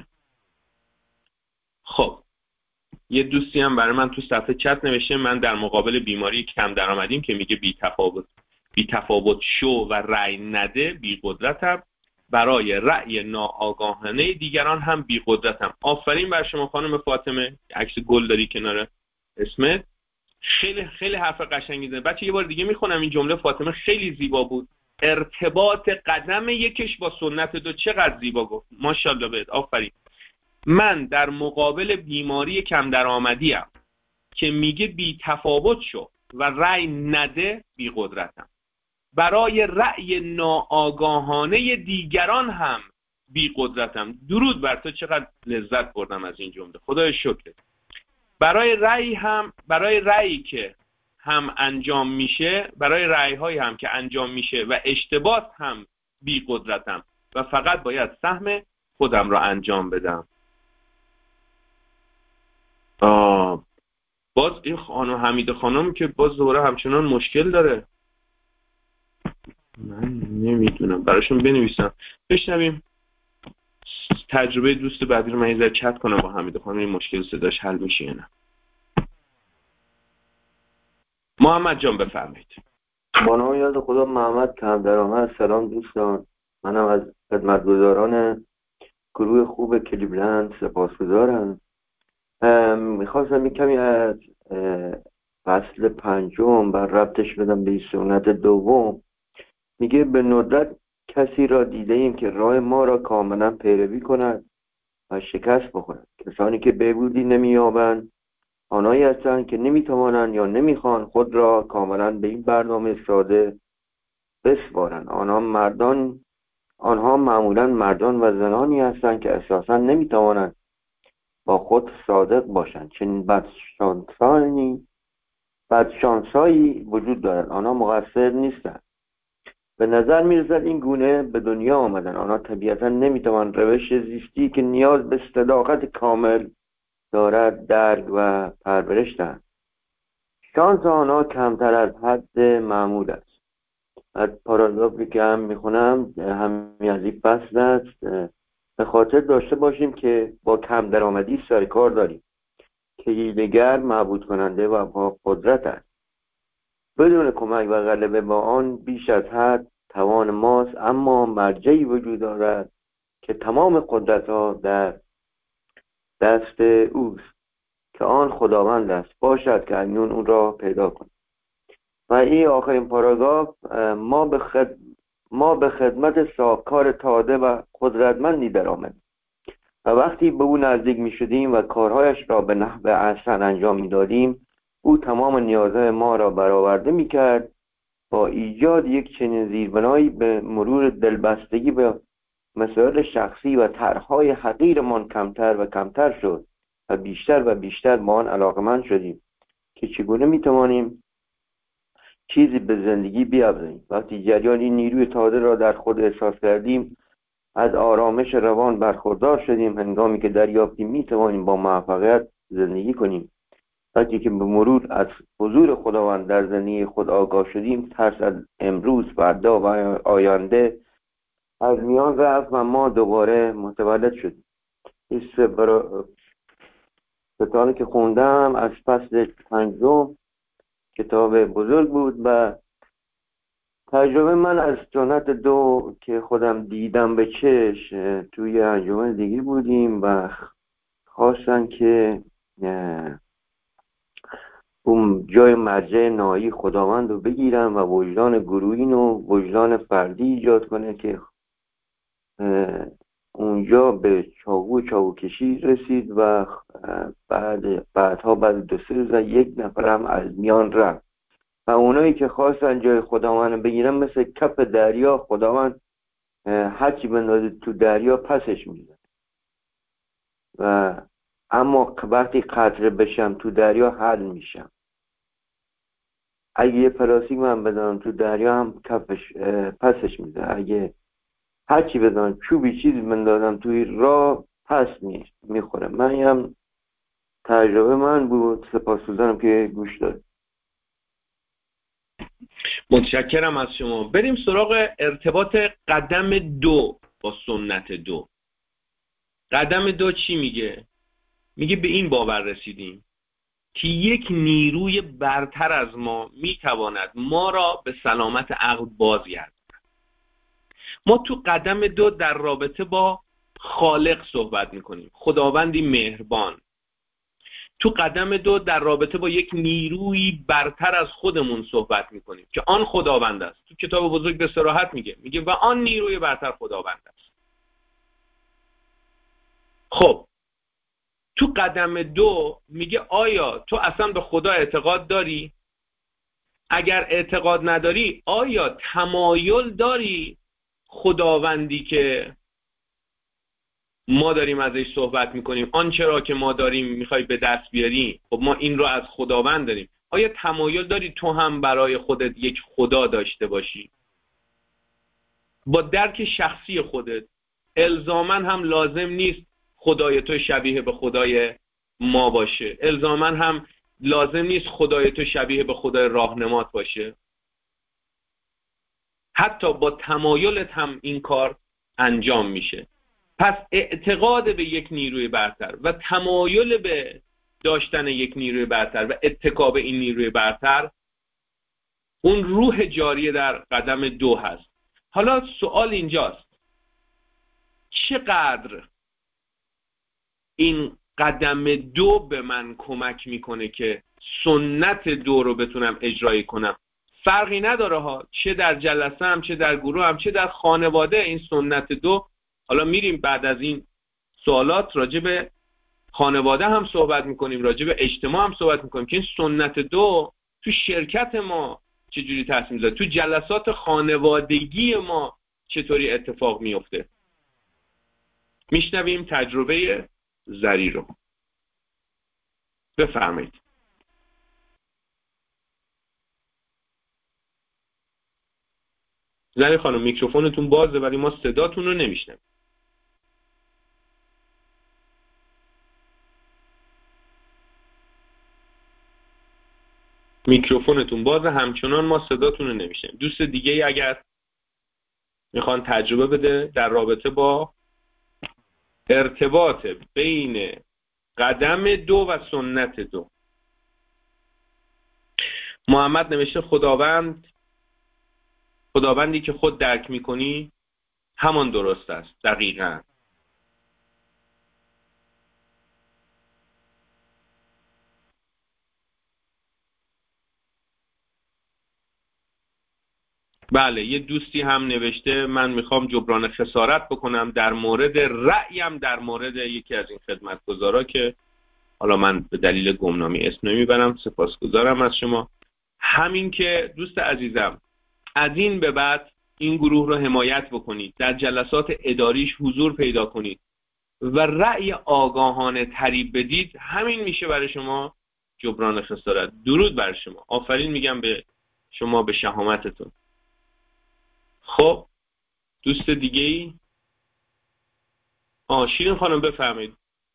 خب یه دوستی هم برای من تو صفحه چت نوشته من در مقابل بیماری کم درآمدیم که میگه بی تفاوت شو و رأی نده بی قدرتم، برای رأی ناآگاهانه دیگران هم بی قدرتم. آفرین بر شما خانم فاطمه، عکس گل داری کنار اسمت، خیلی خیلی حرف قشنگی زدی. بچه یه بار دیگه میخونم این جمله فاطمه، خیلی زیبا بود. ارتباط قدم یکش با سنت دو، چقدر زیبا گفت، ماشاءالله بهت، آفرین. من در مقابل بیماری کم درآمدیم که میگه بی تفاوت شو و رأی نده بی قدرتم، برای رأی ناآگاهانه دیگران هم بی قدرتم. درود بر تو، چقدر لذت بردم از این جمله، خدای شکر. برای رأیی که هم انجام میشه، برای رأی‌هایی هم که انجام میشه و اشتباه هم بی قدرتم و فقط باید سهم خودم را انجام بدم. باز این خانم حمیده خانم که باز دوره همچنان مشکل داره، من نمیدونم براشون بنویسم. بشنویم تجربه دوست بعدی رو من یه ذره چت کنم با حمیده خانم، این مشکل صداش حل میشه یا نه. محمد جان بفرمایید. با نام یاد خدا، محمد کم درآمد. سلام دوستان، منم از خدمتگزاران گروه خوب کلیولند سپاسگزارم. میخواستم یک کمی از فصل 5 بر ربطش بدم به سنت دوم. میگه به ندرت کسی را دیده ایم که راه ما را کاملا پیروی کند و شکست بخورد. کسانی که بهبودی نمی‌یابند آنهایی هستند که نمیتوانند یا نمیخوان خود را کاملا به این برنامه ساده بسپارند. آنها معمولا مردان و زنانی هستند که اساسا نمیتوانند با خود صادق باشند. چنین بدشانسایی وجود دارد. آنها مقصر نیستند. به نظر میرسد این گونه به دنیا آمدن. آنها طبیعتا نمیتوانند روش زیستی که نیاز به صداقت کامل دارد درک و پرورش دهند. شانس آنها کمتر از حد معمول است. از پاراگرافی که هم میخونم همین از این فصل است. به خاطر داشته باشیم که با کم درآمدی سر کار داریم که حیله‌گر، معبود کننده و با قدرت است. بدون کمک و غلبه با آن بیش از حد توان ماست، اما مرجعی وجود دارد که تمام قدرت ها در دست اوست که آن خداوند است. باشد که اکنون اون را پیدا کنیم. و این آخرین پاراگراف، ما به خدمت صاحبکار تازه و قدرتمندی در آمدیم و وقتی به او نزدیک می شدیم و کارهایش را به نحو احسن انجام می دادیم، او تمام نیازهای ما را برآورده می کرد. با ایجاد یک چنین زیربنایی به مرور دلبستگی به مسائل شخصی و طرحهای حقیرمان کمتر و کمتر شد و بیشتر به آن علاقمند شدیم که چگونه می توانیم چیزی به زندگی بیافزاییم. وقتی جریان این نیروی تازه را در خود احساس کردیم، از آرامش روان برخوردار شدیم. هنگامی که دریافتیم می توانیم با موفقیت زندگی کنیم. وقتی که به مرور از حضور خداوند در زندگی خود آگاه شدیم، ترس از امروز، فردا و آینده از میان رفت و ما دوباره متولد شدیم. این ستاره که خوندم از فصل 5 کتاب بزرگ بود و تجربه من از سنت 2 که خودم دیدم به چش، توی انجمن دیگه بودیم و خواستن که اون جای مرجع نهایی خداوند رو بگیرن و وجدان گروهی و وجدان فردی ایجاد کنه که اونجا به چاقو کشی رسید و بعدها بعد 2-3 روز یک نفر هم از میان رفت و اونایی که خواستن جای خداوند بگیرن مثل کف دریا، خداوند هرچی بندازه تو دریا پسش میزن و اما وقتی قطره بشم تو دریا حل میشم. اگه یه پلاستیک من بدم تو دریا هم پسش میزن. اگه هرچی بدم چوبی چیزی بندازم توی راه پس میخوره. من هم تجربه من بود. سپاسگزارم که گوش داد. متشکرم از شما. بریم سراغ ارتباط قدم 2 با سنت 2. قدم 2 چی میگه؟ میگه به این باور رسیدیم که یک نیروی برتر از ما میتواند ما را به سلامت عقل بازگرداند. ما تو قدم 2 در رابطه با خالق صحبت میکنیم، خداوندی مهربان. تو قدم 2 در رابطه با یک نیروی برتر از خودمون صحبت میکنیم که آن خداوند است. تو کتاب بزرگ به صراحت میگه و آن نیروی برتر خداوند است. خب تو قدم 2 میگه آیا تو اصلا به خدا اعتقاد داری؟ اگر اعتقاد نداری آیا تمایل داری خداوندی که ما داریم ازش صحبت میکنیم، آنچه را که ما داریم میخوای به دست بیاری، خب ما این رو از خداوند داریم، آیا تمایل داری تو هم برای خودت یک خدا داشته باشی؟ با درک شخصی خودت الزاماً هم لازم نیست خدای تو شبیه به خدای ما باشه، الزاماً هم لازم نیست خدای تو شبیه به خدای راهنمات باشه. حتی با تمایلت هم این کار انجام میشه. پس اعتقاد به یک نیروی برتر و تمایل به داشتن یک نیروی برتر و اتکا به این نیروی برتر اون روح جاری در قدم 2 هست. حالا سوال اینجاست چقدر این قدم 2 به من کمک میکنه که سنت 2 رو بتونم اجرایی کنم؟ فرقی نداره ها، چه در جلسه هم، چه در گروه هم، چه در خانواده. این سنت 2، حالا میریم بعد از این سوالات راجع به خانواده هم صحبت میکنیم، راجع به اجتماع هم صحبت میکنیم که این سنت 2 تو شرکت ما چجوری تاثیر میذاره، تو جلسات خانوادگی ما چطوری اتفاق میفته. میشنویم تجربه زری رو. بفرمایید. زری خانم میکروفونتون بازه ولی ما صداتون رو نمیشنویم. میکروفونتون بازه همچنان ما صداتون رو نمیشنویم. دوست دیگه ای اگر میخوان تجربه بده در رابطه با ارتباط بین قدم 2 و سنت 2. محمد نوشته خداوندی که خود درک میکنی همان درست است. دقیقاً. بله، یه دوستی هم نوشته من میخوام جبران خسارت بکنم در مورد رأیم در مورد یکی از این خدمتگزارا که حالا من به دلیل گمنامی اسم نمیبرم. سپاسگزارم از شما. همین که دوست عزیزم از این به بعد این گروه رو حمایت بکنید، در جلسات اداریش حضور پیدا کنید و رأی آگاهانه تری بدید، همین میشه برای شما جبران خسارت. درود بر شما. آفرین میگم به شما، به شهامتتون. خب دوست دیگه ای؟ شیرین خانم بفرمایید.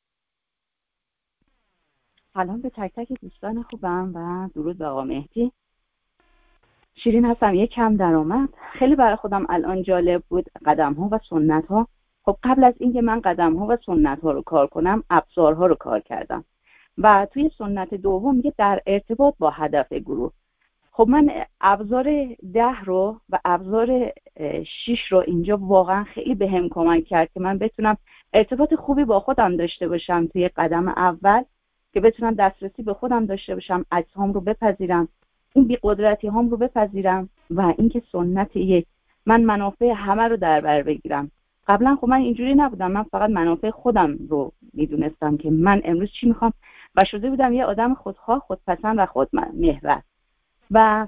سلام به تک تک دوستان خوبم و درود به آقا مهدی. شیرین هستم، یک کم درآمد. خیلی برای خودم الان جالب بود قدم ها و سنت ها. خب قبل از اینکه من قدم ها و سنت ها رو کار کنم ابزارها رو کار کردم و توی سنت دوم میگه در ارتباط با هدف گروه. خب من ابزار 10 رو و ابزار 6 رو اینجا واقعا خیلی بهم کمک کرد که من بتونم ارتباط خوبی با خودم داشته باشم توی قدم اول، که بتونم دسترسی به خودم داشته باشم، عجزهام رو بپذیرم، این بی‌قدرتی هام رو بپذیرم و اینکه سنت یک، من منافع همه رو در بر بگیرم. قبلا خب من اینجوری نبودم، من فقط منافع خودم رو میدونستم که من امروز چی میخوام و شده بودم یه آدم خودخواه، خودپسند و خودمحور. و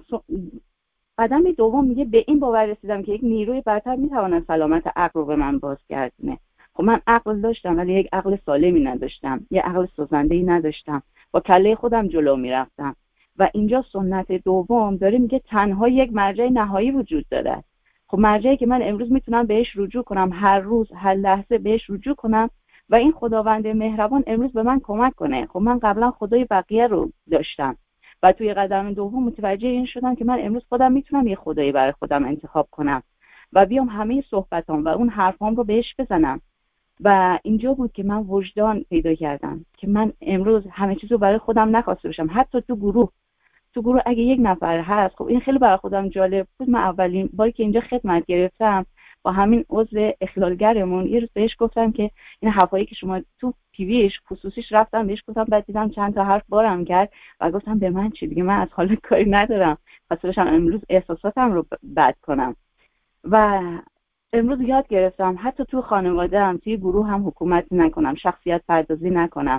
قدم دوم میگه به این باور رسیدم که یک نیروی برتر میتواند سلامت عقل رو به من بازگردونه. خب من عقل داشتم ولی یک عقل سالمی نداشتم، یک عقل سازنده‌ای نداشتم، با کله خودم جلو میرفتم. و اینجا سنت دوم داره میگه تنها یک مرجع نهایی وجود داره. خب مرجعی که من امروز میتونم بهش رجوع کنم، هر روز هر لحظه بهش رجوع کنم و این خداوند مهربان امروز به من کمک کنه. خب من قبلا خدای بقیه رو داشتم و توی قدم دوم متوجه این شدم که من امروز خودم میتونم یه خدایی برای خودم انتخاب کنم و بیام همه صحبتام و اون حرفام رو بهش بزنم. و اینجا بود که من وجدان پیدا کردم که من امروز همه چیز رو برای خودم نخواسته باشم. حتی تو گروه اگه یک نفر هست، خب این خیلی برای خودم جالب بود. من اولین باری که اینجا خدمت گرفتم با همین عضو اخلالگرمون یه روز بهش گفتم که این حرفایی که شما تو پیویش خصوصیش رفتم بهش گفتم، بعد دیدم چند تا حرف بارم کرد و گفتم به من چی دیگه، من از حال کاری ندارم، خواستم امروز احساساتم رو بد کنم. و امروز یاد گرفتم حتی تو خانواده هم توی گروه هم حکومت نکنم، شخصیت پردازی نکنم.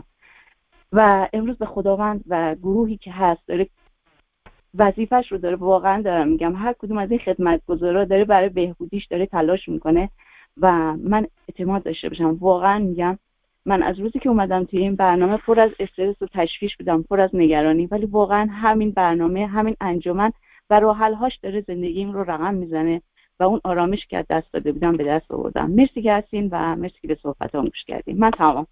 و امروز به خداوند و گروهی که هست داره وظیفش رو داره، واقعا دارم میگم هر کدوم از این خدمتگزارا داره برای بهبودیش داره تلاش میکنه و من اعتماد داشته باشم. واقعا میگم من از روزی که اومدم توی این برنامه پر از استرس و تشویش بودم، پر از نگرانی، ولی واقعا همین برنامه، همین انجمن و راه حل‌هاش داره زندگیم رو رقم میزنه و اون آرامش که دست داده بودم به دست آوردم. مرسی که هستین و مرسی که به صحبتام گوش کردین. من تمام.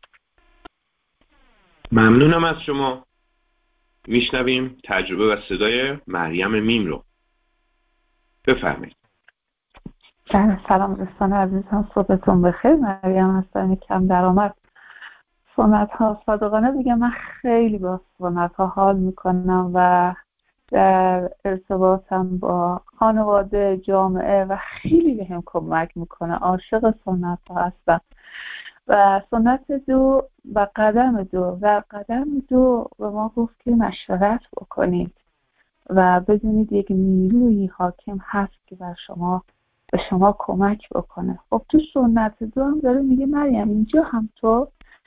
ممنونم از شما. میشنویم تجربه و صدای مریم میم رو. بفرمایید. سلام دوستان عزیزم، صبحتون بخیر. مریم هستم، کم درآمد. سنت ها صادقانه بگم من خیلی با سنت ها حال میکنم و در ارتباطم با خانواده، جامعه و خیلی بهم کمک میکنه. عاشق سنت ها هستم. و سنت دو و قدم دو به ما گفت که مشورت بکنید و بدونید یک نیروی حاکم هست که به شما کمک بکنه. خب تو سنت دو هم داره میگه مریم اینجا هم تو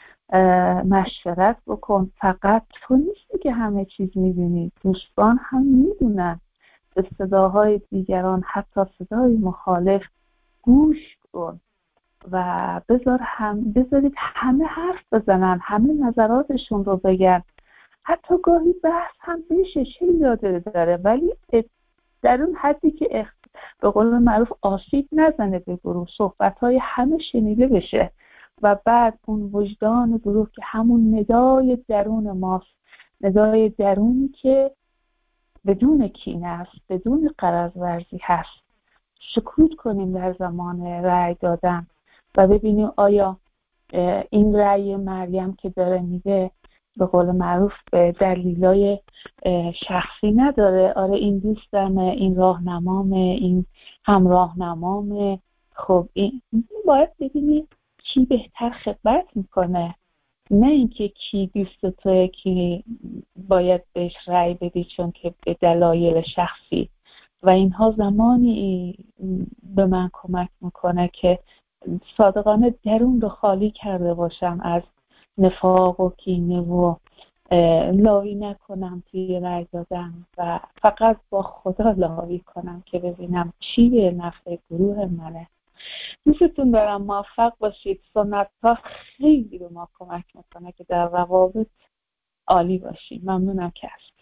مشورت بکن، فقط تو نیستی که همه چیز میبینی، دوستان هم میدونن. به صداهای دیگران، حتی صدای مخالف گوش کن و بذارید همه حرف بزنن، همه نظراتشون رو بگن، حتی گاهی بحث هم بشه، چه ایرادی داره، ولی در اون حدی که به قول معروف آسیب نزنه به گروه، صحبت‌های همه شنیده بشه و بعد اون وجدان گروه که همون ندای درون ماست، ندای درونی که بدون کینه است، بدون غرض ورزی هست، سکوت کنیم در زمان رأی دادن و ببینیم آیا این رأی مریم که داره میده به قول معروف دلیلای شخصی نداره. آره این دوستمه، این راهنمامه، این همراهنمامه. خب این باید ببینیم کی بهتر خدمت میکنه، نه اینکه کی دوست توه، کی باید بهش رأی بدی چون که به دلایل شخصی. و اینها زمانی به من کمک میکنه که صادقانه درون رو خالی کرده باشم از نفاق و کینه و لاوی نکنم توی رأی دادن و فقط با خدا لاوی کنم که ببینم چی به نفع گروه منه. دوستتون دارم، موفق باشید. سنت ها خیلی به ما کمک میکنه که در روابط عالی باشیم. ممنونم که هست.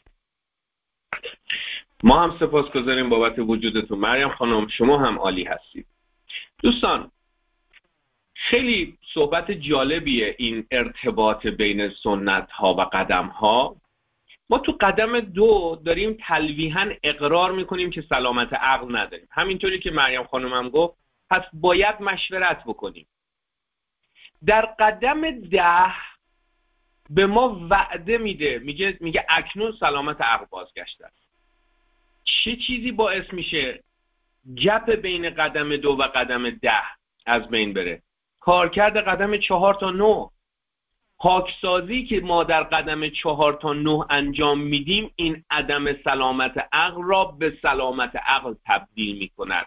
ما هم سپاسگزاریم بابت وجودتون. مریم خانم شما هم عالی هستید. دوستان خیلی صحبت جالبیه این ارتباط بین سنت ها و قدم ها. ما تو قدم 2 داریم تلویحاً اقرار میکنیم که سلامت عقل نداریم، همینطوری که مریم خانم هم گفت، پس باید مشورت بکنیم. در قدم 10 به ما وعده میده، میگه اکنون سلامت عقل بازگشته است. چه چیزی باعث میشه گپ بین قدم 2 و قدم 10 از بین بره؟ کارکرد قدم 4 تا 9. پاکسازی که ما در قدم 4 تا 9 انجام میدیم این عدم سلامت عقل را به سلامت عقل تبدیل میکند.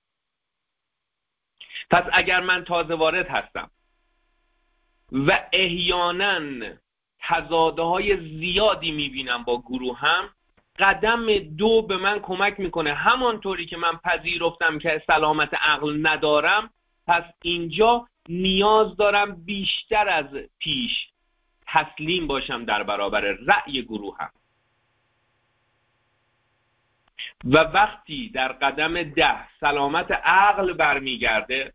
پس اگر من تازه وارد هستم و احیانا تضادهای زیادی میبینم با گروهم، قدم 2 به من کمک میکنه همانطوری که من پذیرفتم که سلامت عقل ندارم، پس اینجا نیاز دارم بیشتر از پیش تسلیم باشم در برابر رأی گروهم. و وقتی در قدم 10 سلامت عقل برمیگرده،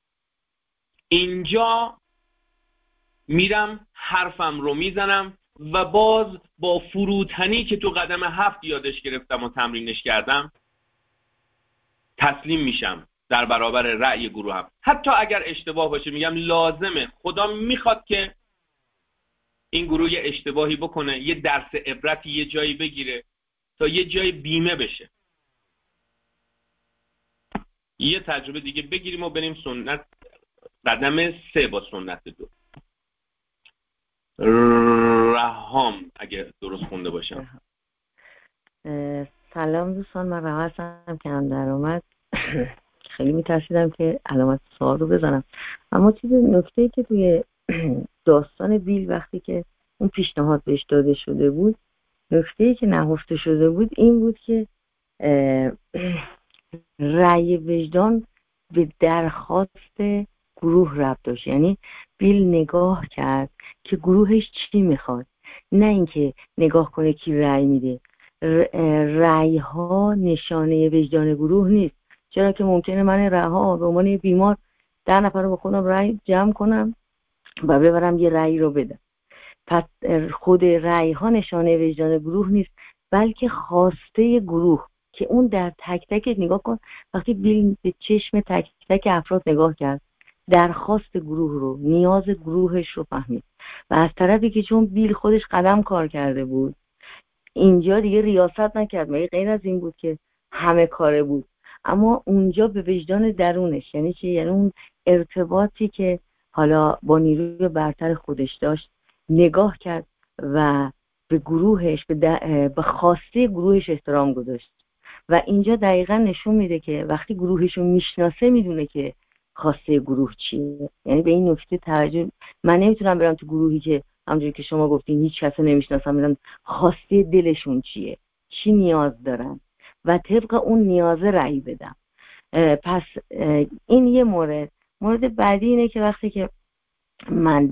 اینجا میرم حرفم رو میزنم و باز با فروتنی که تو قدم 7 یادش گرفتم و تمرینش کردم تسلیم میشم در برابر رأی گروهم. حتی اگر اشتباه باشه میگم لازمه، خدا میخواد که این گروه یه اشتباهی بکنه، یه درس عبرتی یه جایی بگیره تا یه جای بیمه بشه. یه تجربه دیگه بگیریم و بریم سنت قدم 3 با سنت 2. رهام اگه درست خونده باشم. سلام دوستان، من رها هستم که هم درآمد. خیلی میترسیدم که علامت سوال رو بزنم، اما نکته‌ای که توی داستان بیل وقتی که اون پیشنهاد بهش داده شده بود، نکته‌ای که نهفته شده بود این بود که رأی وجدان به درخواست گروه ربط داشت. یعنی بیل نگاه کرد که گروهش چی میخواد، نه اینکه نگاه کنه کی رأی میده. رأی ها نشانه وجدان گروه نیست، چرا که ممکنه من رها به عنوان بیمار 10 نفر رو با خودم رأی جمع کنم و ببرم یه رأی رو بدم. پس خود رأی ها نشانه وجدان گروه نیست، بلکه خواسته گروه که اون در تک تک نگاه کن. وقتی بیل به چشم تک تک افراد نگاه کرد، درخواست گروه رو، نیاز گروهش رو فهمید. و از طرفی که چون بیل خودش قدم کار کرده بود، اینجا دیگه ریاست نکرد، مگه غیر از این بود که همه کاره بود. اما اونجا به وجدان درونش، یعنی چی؟ یعنی اون ارتباطی که حالا با نیروی برتر خودش داشت نگاه کرد و به گروهش، به خواسته گروهش احترام گذاشت. و اینجا دقیقا نشون میده که وقتی گروهش رو میشناسه میدونه که خواسته گروه چیه. یعنی به این نکته توجه، من نمیتونم برم تو گروهی که همونجوری که شما گفتین هیچ کس نمیشناسم، میدونم خواسته دلشون چیه، چی نیاز دارن و طبق اون نیاز رأی بدم. پس این یه مورد بعدی اینه که وقتی که من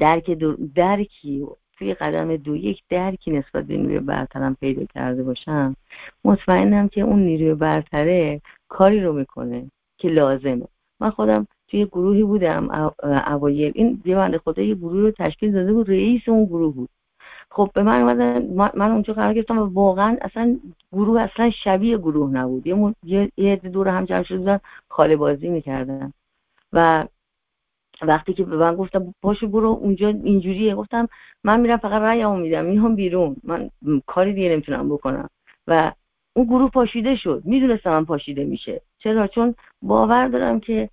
درکی توی قدم 2 یک درکی نسبت به نیروی برترم پیدا کرده باشم، مطمئنم که اون نیروی برتره کاری رو میکنه که لازمه. من خودم توی گروهی بودم اوایل، این یه بنده خدا یه گروه رو تشکیل داده بود، رئیس اون گروه بود. خب به من اومدن، من اونجا قرار گرفتم و واقعا اصلا گروه اصلا شبیه گروه نبود. یه دور هم جمع شده بودن خاله بازی میکردن و وقتی که به من گفتم پاشو برو اونجا اینجوریه، گفتم من میرم فقط رأیمو میدم، میام بیرون، من کاری دیگه نمیتونم بکنم. و اون گروه پاشیده شد، میدونستم من پاشیده میشه. چرا؟ چون باور دارم که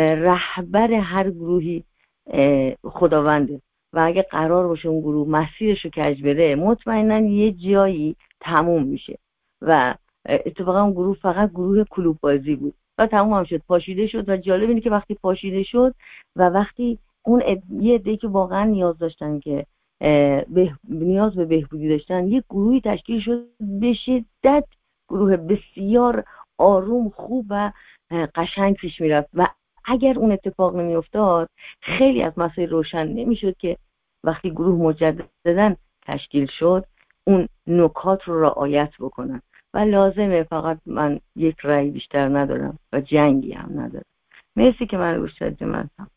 رهبر هر گروهی خداونده و اگه قرار باشه اون گروه مسیرشو کج بره، مطمئنا یه جایی تموم میشه. و اتفاقا اون گروه فقط گروه کلوب بازی بود و تموم هم شد، پاشیده شد. و جالب اینه که وقتی پاشیده شد و وقتی اون یه عده‌ای که واقعا نیاز داشتن، که نیاز به بهبودی داشتن، یه گروهی تشکیل شد به شدت گروه بسیار آروم، خوب و قشنگ پیش میرفت. و اگر اون اتفاق نمیافتاد خیلی از مسائل روشن نمیشد که وقتی گروه مجددا تشکیل شد اون نکات رو رعایت بکنن. و لازمه، فقط من یک رأی بیشتر ندارم و جنگی هم ندارم. مرسی که من گوش دادیم.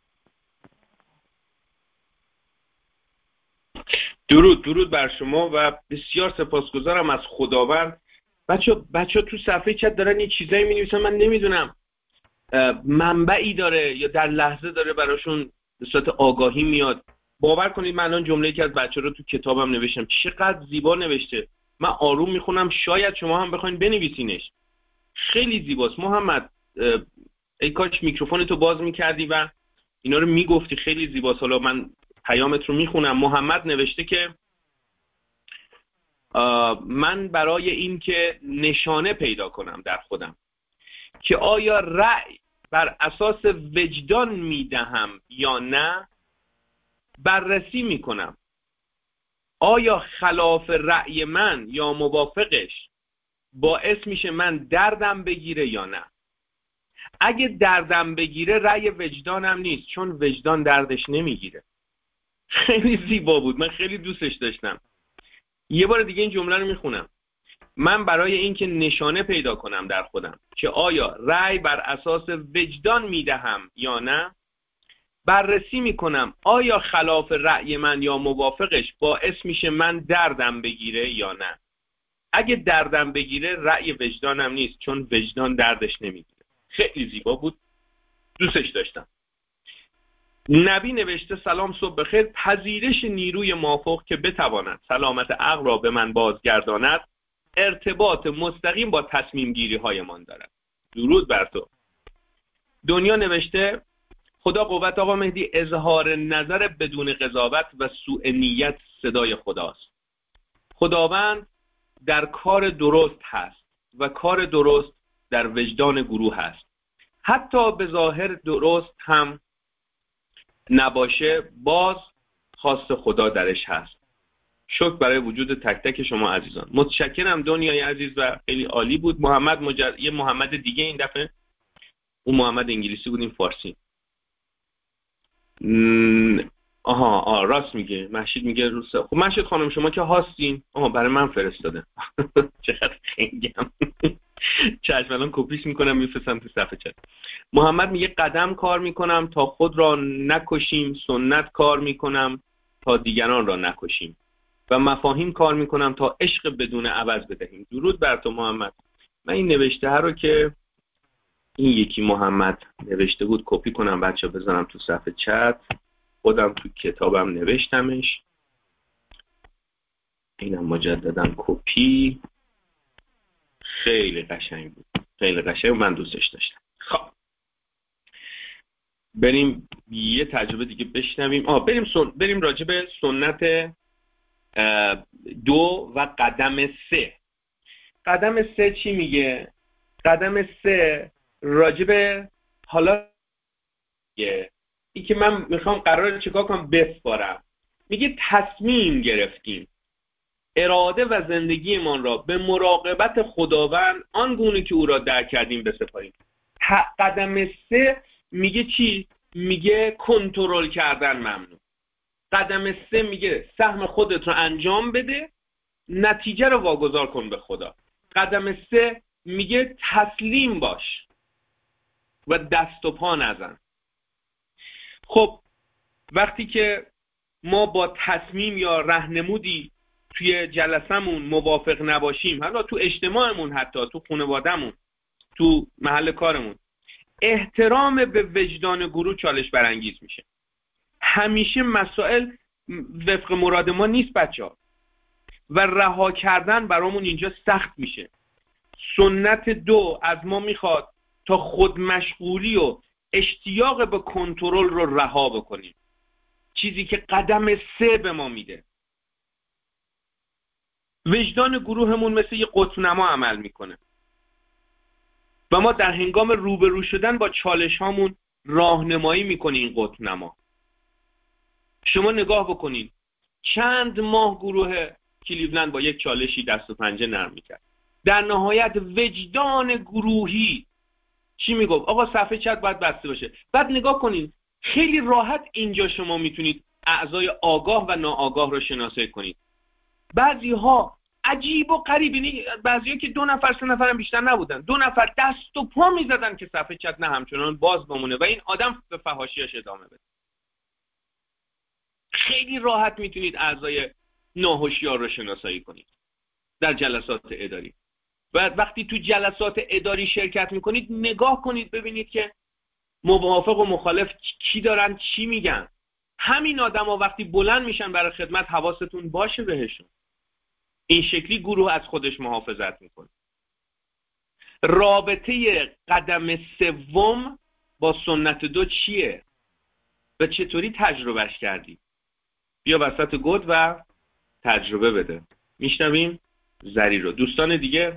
درود بر شما و بسیار سپاسگزارم از خداوند. بچه تو صفحه چت دارن یه چیزایی می‌نویسن، من نمیدونم منبعی داره یا در لحظه داره براشون به صورت آگاهی میاد. باور کنید من الان جمله‌ای که از بچه‌ها رو تو کتابم نوشتم، چقدر زیبا نوشته. من آروم میخونم، شاید شما هم بخواین بنویسینش. خیلی زیباست. محمد ای کاش میکروفونتو باز میکردی و اینا رو میگفتی، خیلی زیباست. حالا من پیامت رو میخونم. محمد نوشته که من برای این که نشانه پیدا کنم در خودم که آیا رأی بر اساس وجدان میدهم یا نه بررسی میکنم. آیا خلاف رأی من یا موافقش باعث میشه من دردم بگیره یا نه. اگه دردم بگیره رأی وجدانم نیست، چون وجدان دردش نمیگیره. خیلی زیبا بود، من خیلی دوستش داشتم. یه بار دیگه این جمله رو میخونم. من برای اینکه نشانه پیدا کنم در خودم که آیا رأی بر اساس وجدان میدهم یا نه بررسی میکنم آیا خلاف رأی من یا موافقش باعث میشه من دردم بگیره یا نه. اگه دردم بگیره رأی وجدانم نیست، چون وجدان دردش نمیگیره. خیلی زیبا بود، دوستش داشتم. نبی نوشته سلام صبح بخیر، پذیرش نیروی مافوق که بتواند سلامت عقل را به من بازگرداند ارتباط مستقیم با تصمیم گیری هایمان دارد. درود بر تو. دنیا نوشته خدا قوت آقا مهدی، اظهار نظر بدون قضاوت و سوء نیت صدای خداست. خداوند در کار درست هست و کار درست در وجدان گروه هست. حتی به ظاهر درست هم نباشه، باز خواست خدا درش هست. شکر برای وجود تک تک شما عزیزان. متشکرم دنیای عزیز و خیلی عالی بود. یه محمد دیگه این دفعه، اون محمد انگلیسی بود، این فارسی. راست میگه مهشید، میگه روسا. خب مهشید خانم شما که هستین. برای من فرستاده. چقدر خنگم. چشم الان کپیش میکنم میفرستم تو صفحه چت. محمد میگه قدم کار میکنم تا خود را نکشیم، سنت کار میکنم تا دیگران را نکشیم و مفاهیم کار میکنم تا عشق بدون عوض بدهیم. درود بر تو محمد. من این نوشته ها رو که این یکی محمد نوشته بود کپی کنم بچه بذارم تو صفحه چت. خودم تو کتابم نوشتمش. اینم مجددا کپی. خیلی قشنگ بود، خیلی قشنگ، من دوستش داشتم. خب بریم یه تجربه دیگه بشنویم. بریم راجع به سنت 2 و قدم 3. قدم 3 چی میگه؟ قدم 3 راجع به حالا این که من میخوام قراره چیکار کنم بسپارم. میگه تصمیم گرفتیم اراده و زندگیمان را به مراقبت خداوند آنگونه که او را درک کردیم بسپاریم. قدم 3 میگه چی؟ میگه کنترل کردن ممنوع. قدم 3 میگه سهم خودت رو انجام بده، نتیجه رو واگذار کن به خدا. قدم 3 میگه تسلیم باش و دست و پا نزن. خب وقتی که ما با تصمیم یا راهنمودی توی جلسمون موافق نباشیم، حالا تو اجتماعمون، حتی تو خانواده‌مون، تو محل کارمون، احترام به وجدان گروه چالش برانگیز میشه. همیشه مسائل وفق مراد ما نیست بچه‌ها و رها کردن برامون اینجا سخت میشه. سنت 2 از ما میخواد تا خود مشغولی و اشتیاق به کنترل رو رها بکنیم، چیزی که قدم 3 به ما میده. وجدان گروهمون مثل یه قطب‌نما عمل میکنه و ما در هنگام روبرو شدن با چالش هامون راهنمایی میکنه این قطب‌نما. شما نگاه بکنید چند ماه گروه کلیولند با یک چالشی دست و پنجه نرم میکرد. در نهایت وجدان گروهی چی میگفت؟ آقا صفحه چت باید بسته باشه. بعد نگاه کنید خیلی راحت اینجا شما میتونید اعضای آگاه و ناآگاه رو شناسایی کنید. بعضی ها عجیب و غریب، یعنی بعضی ها که 2 نفر 3 نفر هم بیشتر نبودن، 2 نفر دست و پا میزدن که صفحه چت نه همچنان باز بمونه و این آدم به فحاشیش ادامه بده. خیلی راحت میتونید اعضای ناهوشیار رو شناسایی کنید در جلسات اداری. و وقتی تو جلسات اداری شرکت میکنید نگاه کنید ببینید که موافق و مخالف کی دارن چی میگن. همین آدما وقتی بلند میشن برای خدمت حواستون باشه بهشون. این شکلی گروه از خودش محافظت میکنه. رابطه قدم سوم با سنت 2 چیه و چطوری تجربهش کردی؟ بیا وسط گود و تجربه بده. میشنویم زری رو. دوستان دیگه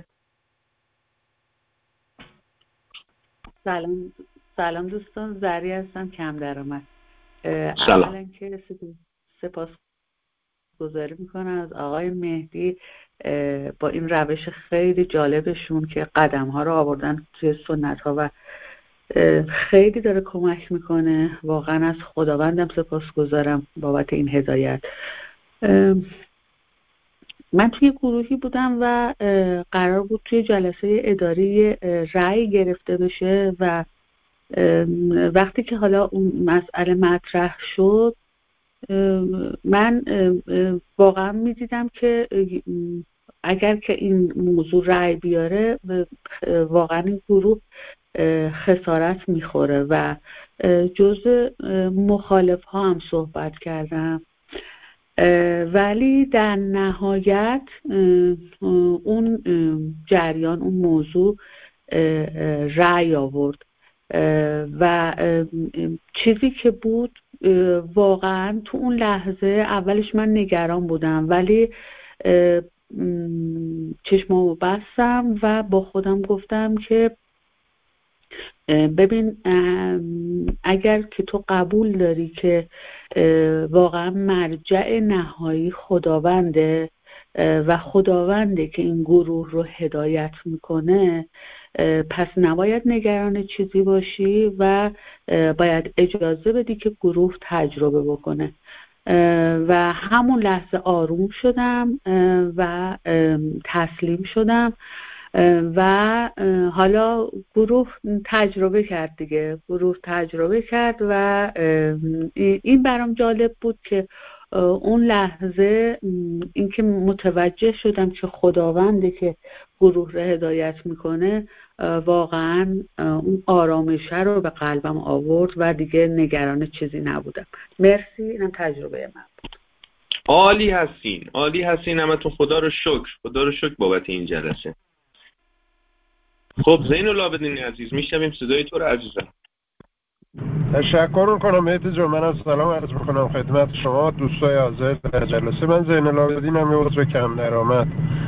سلام دوستان، زری هستم کم درآمد. اولا که سپاس گزاری میکنم از آقای مهدی با این روش خیلی جالبشون که قدم ها رو آوردن توی سنت ها و خیلی داره کمک میکنه. واقعا از خداوندم سپاس گزارم بابت این هدایت. من توی گروهی بودم و قرار بود توی جلسه اداری رأی گرفته بشه و وقتی که حالا اون مسئله مطرح شد من واقعا میدیدم که اگر که این موضوع رأی بیاره واقعا این گروه خسارت میخوره و جزء مخالف ها هم صحبت کردم، ولی در نهایت اون جریان اون موضوع رأی آورد و چیزی که بود واقعا تو اون لحظه اولش من نگران بودم ولی چشمامو بستم و با خودم گفتم که ببین اگر که تو قبول داری که واقعا مرجع نهایی خداونده و خداونده که این گروه رو هدایت میکنه، پس نباید نگران چیزی باشی و باید اجازه بدی که گروه تجربه بکنه. و همون لحظه آروم شدم و تسلیم شدم و حالا گروه تجربه کرد دیگه. گروه تجربه کرد و این برام جالب بود که اون لحظه اینکه متوجه شدم که خداونده که گروه رو هدایت میکنه واقعا اون آرامشه رو به قلبم آورد و دیگه نگران چیزی نبودم. مرسی، اینم تجربه من بود. عالی هستین، عالی هستین، همتون. خدا رو شکر بابت این جلسه. خب زین العابدین عزیز، میشنویم صدای تو رو عزیزم. تشکر میکنم مهدی جان. من از سلام عرض میکنم خدمت شما دوستای حاضر در جلسه. من زین العابدین هم یه عضو کم درآمد.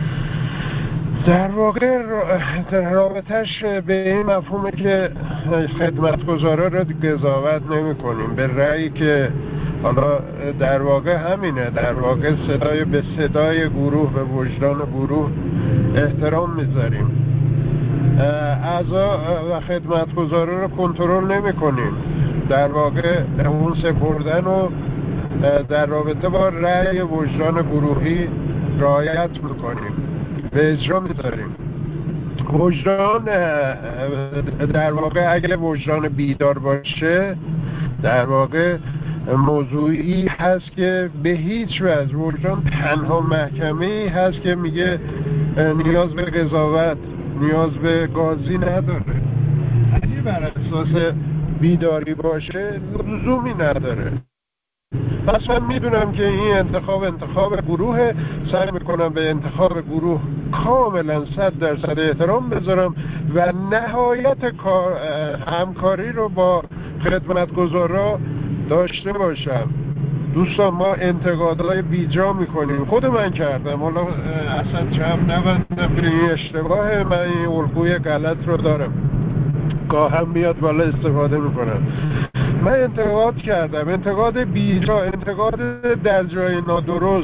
در واقع رابطش به این مفهومه که خدمتگزارا رو قضاوت نمی کنیم به رأیی که حالا در واقع همینه، در واقع به صدای گروه، به وجدان گروه احترام میذاریم. اعضا و خدمتگزارا رو کنترل نمی کنیم، در واقع اون سپردن و در رابطه با رأی وجدان گروهی رعایت میکنیم، به اجرا میذاریم. وجدان در واقع اگه وجدان بیدار باشه در واقع موضوعی هست که به هیچ وجه وجدان تنها محکمه‌ای هست که میگه نیاز به قضاوت، نیاز به قاضی نداره. اگه بر اساس بیداری باشه لزومی نداره. پس من میدونم که این انتخاب گروه، سعی میکنم به انتخاب گروه کاملا 100% احترام بذارم و نهایت همکاری رو با خدمتگزارا داشته باشم. دوستان ما انتقادهای بیجا میکنیم، خود من کردم، حالا اصلا جمع نبندم به این اشتباه، من این الگوی غلط رو دارم، گاهم میاد بالا استفاده میکنم. من انتقاد کردم، انتقاد بیجا، انتقاد در جای نادرست.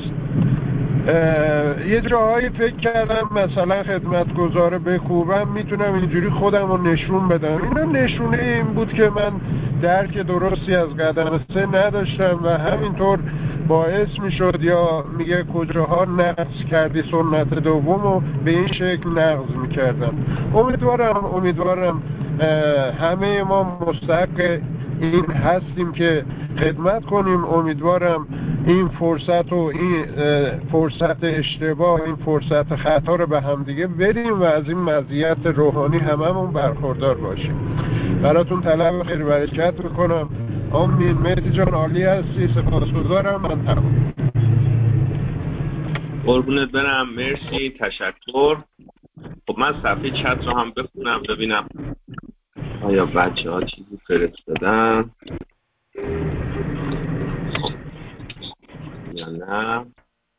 یه جاهایی فکر کردم مثلا خدمتگزار بخوبم میتونم اینجوری خودم رو نشون بدم. اینا نشونه این بود که من درک درستی از قدم 3 نداشتم و همینطور باعث میشد یا میگه کجاها نقض کردی سنت دوم و به این شکل نقض میکردم. امیدوارم همه ما مستحق این هستیم که خدمت کنیم. امیدوارم این فرصت و این فرصت اشتباه، این فرصت خطا رو به همدیگه بدیم و از این مزیت روحانی هممون برخوردار باشیم. براتون طلب خیر برکت میکنم. آمین. مهدی جان عالی هستی، سپاسگزارم. من تمام. قربونت برم، مرسی، تشکر. خب من صفحه چت رو هم بخونم ببینم آیا بچه ها چیزی فرستادن یا نه.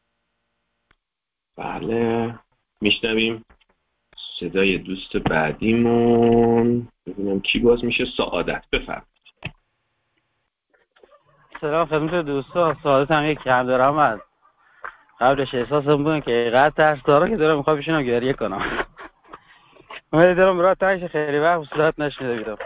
بله میشنویم صدای دوست بعدیمون. ببینم کی باز میشه. سعادت، بفرمایید. سلام خدمت دوستان. سعادت هم یک کم دارم. از قبلش احساسم بود که اینقدر ترس داره که دارم میخوام بشینم گریه کنم. من دارم راه تنگش خیلی وقت صورت نشنیده بودم.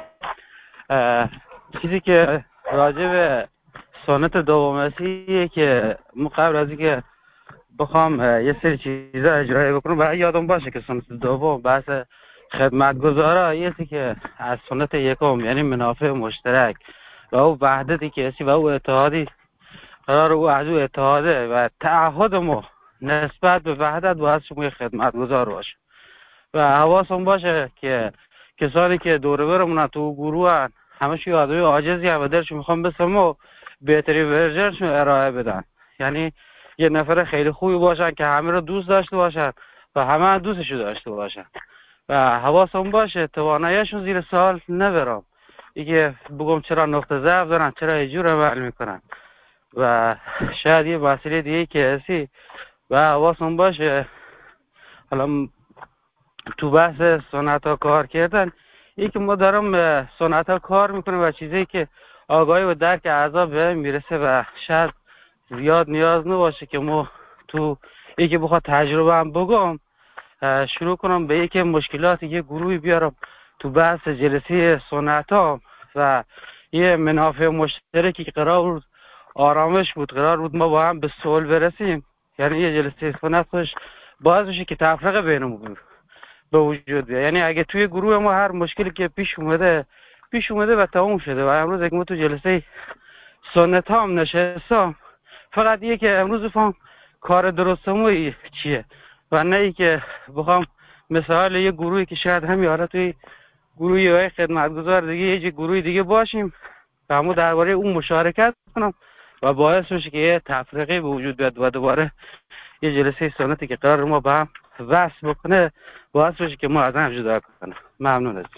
چیزی که راجع به سنت دومسیه که قبل از اینکه بخوام یه سری چیزا اجرایی بکنم برای یادم باشه که سنت دوم بحث خدمتگزارا یکی که از سنت یکم یعنی منافع مشترک و او وحدتی که هستی و او اتحادی قرار او از او اتحاده و تعهد ما نسبت به وحدت باید شما خدمتگزار باشه و حواسم باشه که کسانی که دور برمونن تو گروه هن همشون آدمی عاجزی هم و دلشون میخوام بسمو بهترین ورژنشون ارائه بدن. یعنی یه نفر خیلی خوبی باشن که همه رو دوست داشته باشن و همه دوستشو داشته باشن و حواسم باشه تواناییشون زیر سوال نبرم. دیگه بگم چرا نقطه ضعف دارن، چرا اینجور عمل میکنن و شاید یه مسئله دیگه که هستی و حواسم باشه. حالا تو بحث سنت ها کار کردن ای که ما دارم به سنت ها کار میکنیم و چیزی که آگاهی و درک اعضا به میرسه و شاید زیاد نیاز نباشه که ما تو ای که بخواد تجربه هم بگم شروع کنم به یکی مشکلات یه گروهی بیارم تو بحث جلسه سنت ها و یه منافع مشترکی که قرار بود آرامش بود، قرار بود ما با هم به صلح برسیم. یعنی یه جلسه سنت خودش باعث میشه که تفرقه بینمون به وجود بیاد. یعنی اگه توی گروه ما هر مشکلی که پیش اومده و تموم شده و امروز اگه ما تو جلسه سنت ها هم نشستم فقط یه که امروز بفهم کار درستمو چیه و نه ای که بخوام مثال یه گروهی که شاید همین حالا توی گروهی های خدمتگزار دیگه یه گروهی دیگه باشیم و همون درباره اون مشارکت کنم و باعث میشه که یه تفرقه به وجود بیاد و دوباره یه جلسه سنتی که قرار ما با هم وصل بکنه باعث بشه که ما از هم جدا کنه. ممنون هستم.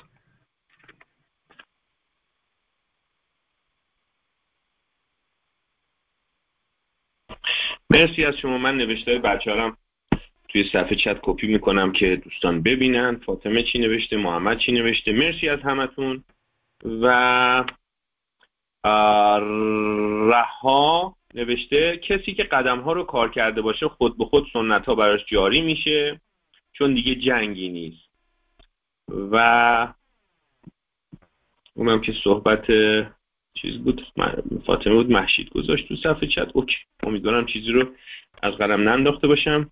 مرسی از شما. من نوشته بچه‌هام توی صفحه چت کپی میکنم که دوستان ببینن. فاطمه چی نوشته، محمد چی نوشته. مرسی از همتون. و رها نوشته کسی که قدم‌ها رو کار کرده باشه خود به خود سنت‌ها براش جاری میشه چون دیگه جنگی نیست. و اونم که صحبت چیز بود فاطمه بود محشید گذاشت تو صفحه چت. اوکی، امیدوارم چیزی رو از قلم ننداخته باشم.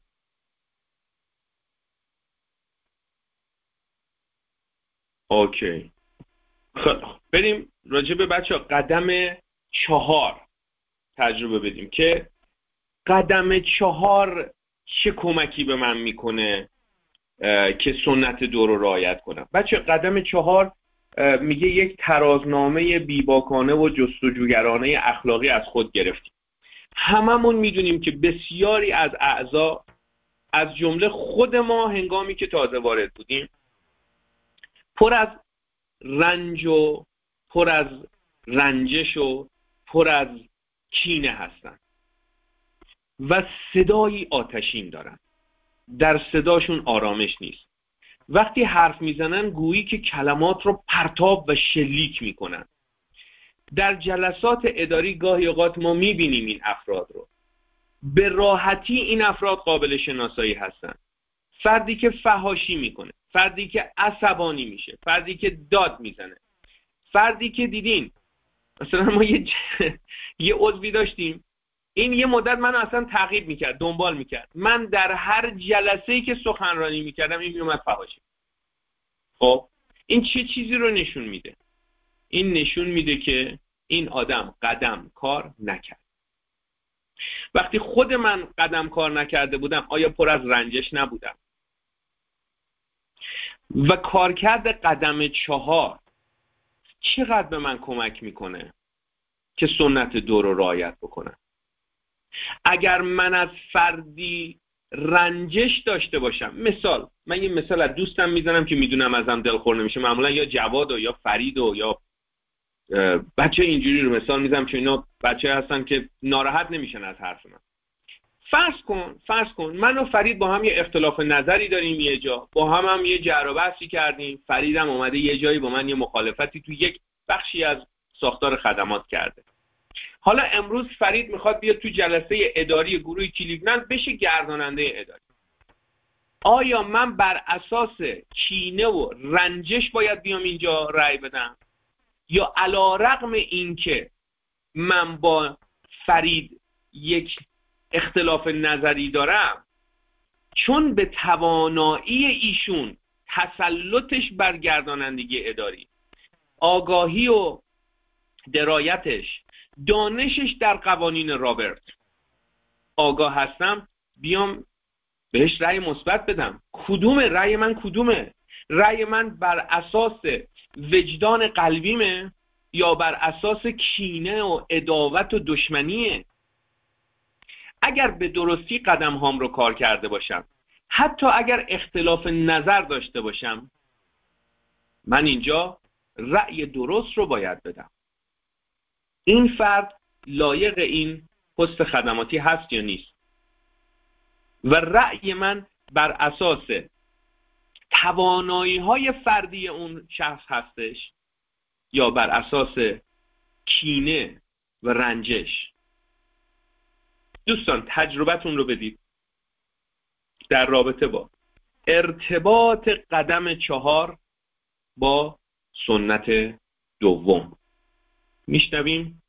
اوکی، خب بریم راجع به بچه ها قدم 4 تجربه بدیم که قدم 4 چه کمکی به من میکنه که سنت 2 رو رعایت کنم. بچه قدم 4 میگه یک ترازنامه بیباکانه و جستجوگرانه اخلاقی از خود گرفتیم. هممون میدونیم که بسیاری از اعضا از جمله خود ما هنگامی که تازه وارد بودیم پر از رنج و پر از رنجش و پر از کینه هستن و صدایی آتشین دارن. در صداشون آرامش نیست. وقتی حرف میزنن گویی که کلمات رو پرتاب و شلیک میکنن. در جلسات اداری گاهی اوقات ما میبینیم این افراد رو. به راحتی این افراد قابل شناسایی هستن. فردی که فحاشی میکنه، فردی که عصبانی میشه، فردی که داد میزنه، فردی که دیدین مثلا ما یه عضوی داشتیم این یه مدت منو اصلا تعقیب میکرد، دنبال میکرد. من در هر جلسه‌ای که سخنرانی میکردم این میومد فحاشی. خب این چه چیزی رو نشون میده؟ این نشون میده که این آدم قدم کار نکرد. وقتی خود من قدم کار نکرده بودم آیا پر از رنجش نبودم؟ و کارکرد قدم 4 چقدر به من کمک میکنه که سنت 2 رو رعایت بکنم؟ اگر من از فردی رنجش داشته باشم. مثال، من یه مثال از دوستم میزنم که میدونم ازم دلخور نمیشه، معمولا یا جواد و یا فرید و یا بچه اینجوری رو مثال میزنم چون اینا بچه هستن که ناراحت نمیشن از حرف من. فرض کن من و فرید با هم یه اختلاف نظری داریم، یه جا با هم یه جر و بحثی کردیم، فریدم اومده یه جایی با من یه مخالفتی تو یک بخشی از ساختار خدمات کرده. حالا امروز فرید میخواد بیاد تو جلسه اداری گروه کلیولند بشه گرداننده اداری. آیا من بر اساس کینه و رنجش باید بیام اینجا رأی بدم، یا علیرغم اینکه من با فرید یک اختلاف نظری دارم، چون به توانایی ایشون، تسلطش بر گردانندگی اداری، آگاهی و درایتش، دانشش در قوانین رابرت آگاه هستم، بیام بهش رأی مثبت بدم؟ کدومه رأی من؟ کدومه رأی من؟ بر اساس وجدان قلبیمه یا بر اساس کینه و عداوت و دشمنیه؟ اگر به درستی قدم هام رو کار کرده باشم، حتی اگر اختلاف نظر داشته باشم، من اینجا رأی درست رو باید بدم. این فرد لایق این پست خدماتی هست یا نیست؟ و رأی من بر اساس توانایی‌های فردی اون شخص هستش یا بر اساس کینه و رنجش؟ دوستان تجربتون رو بدید در رابطه با ارتباط قدم 4 با سنت دوم. میشنویم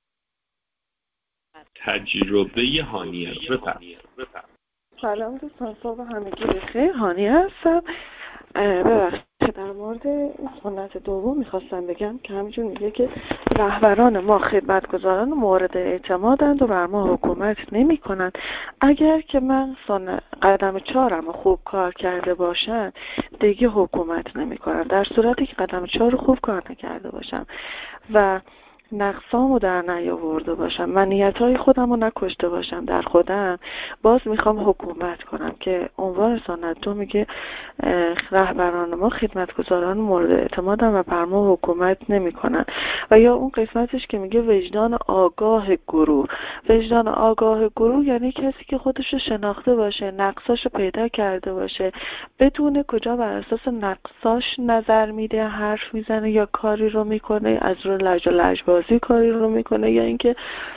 تجربه هانیه. بفرمایید. سلام دوستان، صبح همگی بخیر. هانیه هستم. ببخشید در مورد سنت دوم میخواستم بگم که همینجور میگه که رهبران ما خدمتگزاران مورد اعتمادند و بر ما حکومت نمی کنند. اگر که من قدم 4 خوب کار کرده باشم دیگه حکومت نمی کنم. در صورتی که قدم 4 خوب کار نکرده باشم و نقصامو در نیاورده باشم، من نیتهای خودم رو نکشته باشم در خودم، باز میخوام حکومت کنم که عنوان سنت دو میگه رهبران ما خدمتگزاران مورد اعتمادن و بر ما حکومت نمیکنن. و یا اون قسمتش که میگه وجدان آگاه گروه. وجدان آگاه گروه یعنی کسی که خودشو شناخته باشه، نقصاشو پیدا کرده باشه، بدون کجا بر اساس نقصاش نظر میده، حرف میزنه یا کاری رو میکنه، از رو لج و لجبازی کاری رو میکنه، یا اینکه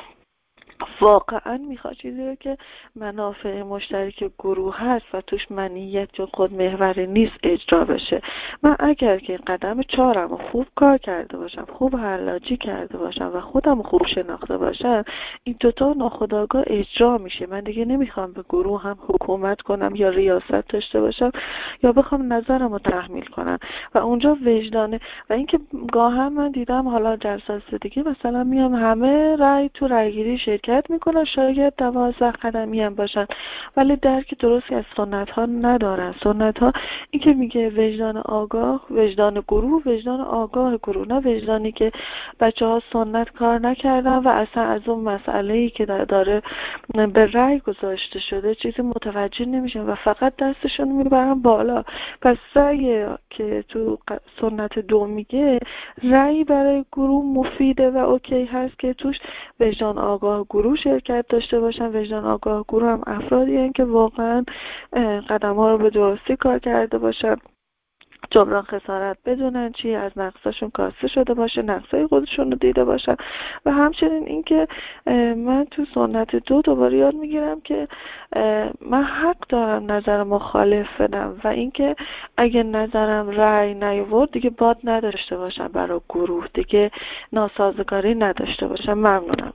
واقعا میخواد چیزی رو که منافع مشترک گروه هست و توش منیت یا خود محوری نیست اجرا بشه. من اگر که قدم 4 خوب کار کرده باشم، خوب حلاجی کرده باشم و خودم خوب شناخته باشم، این دوتا ناخودآگاه اجرا میشه. من دیگه نمیخوام به گروه هم حکومت کنم یا ریاست داشته باشم یا بخوام نظرم رو تحمیل کنم و اونجا وجدانه. و اینکه گاهم من دیدم حالا جلسات دیگه مثلا میام همه رأی تو رأیگیری شرکت میکنن، شاید 12 قدمی هم باشن ولی درک درستی از سنت ها ندارن. سنت ها این که میگه وجدان آگاه، وجدان گروه، وجدان آگاه گروه، نه وجدانی که بچه ها سنت کار نکردن و اصلا از اون مسئله‌ای که داره به رأی گذاشته شده چیزی متوجه نمیشن و فقط دستشون میبرن بالا. پس رأی که تو سنت دو میگه رأی برای گروه مفیده و اوکی هست که توش وجدان آگاه گروه شرکت داشته باشن. وجدان آگاه گروه هم افرادی هستن که واقعا قدم ها رو به درستی کار کرده باشن، جبران خسارت بدونن چی، از نقصاشون کاسته شده باشه، نقصای خودشون رو دیده باشن. و همچنین اینکه من تو سنت دو دوباره یاد میگیرم که من حق دارم نظر مخالف بدم و اینکه اگه نظرم رأی نیاورد دیگه باد نداشته باشم برای گروه، دیگه ناسازگاری نداشته باشم. ممنونم.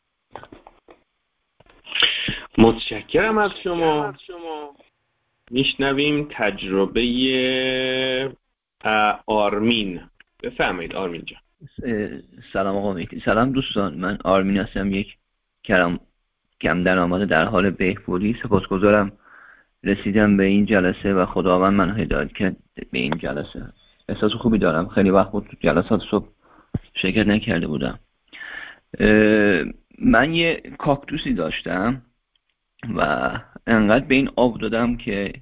متشکرم از شما. میشنویم تجربه آرمین. بفرمایید آرمین جان. سلام آقا مهدی. سلام دوستان، من آرمین هستم، یک کم درآمد در حال بهبودی. سپاسگزارم رسیدم به این جلسه و خداوند من هدایت کرد به این جلسه. احساس خوبی دارم، خیلی وقت بود تو جلسات صبح شرکت نکرده بودم. من یه کاکتوسی داشتم و انقدر به این آب دادم که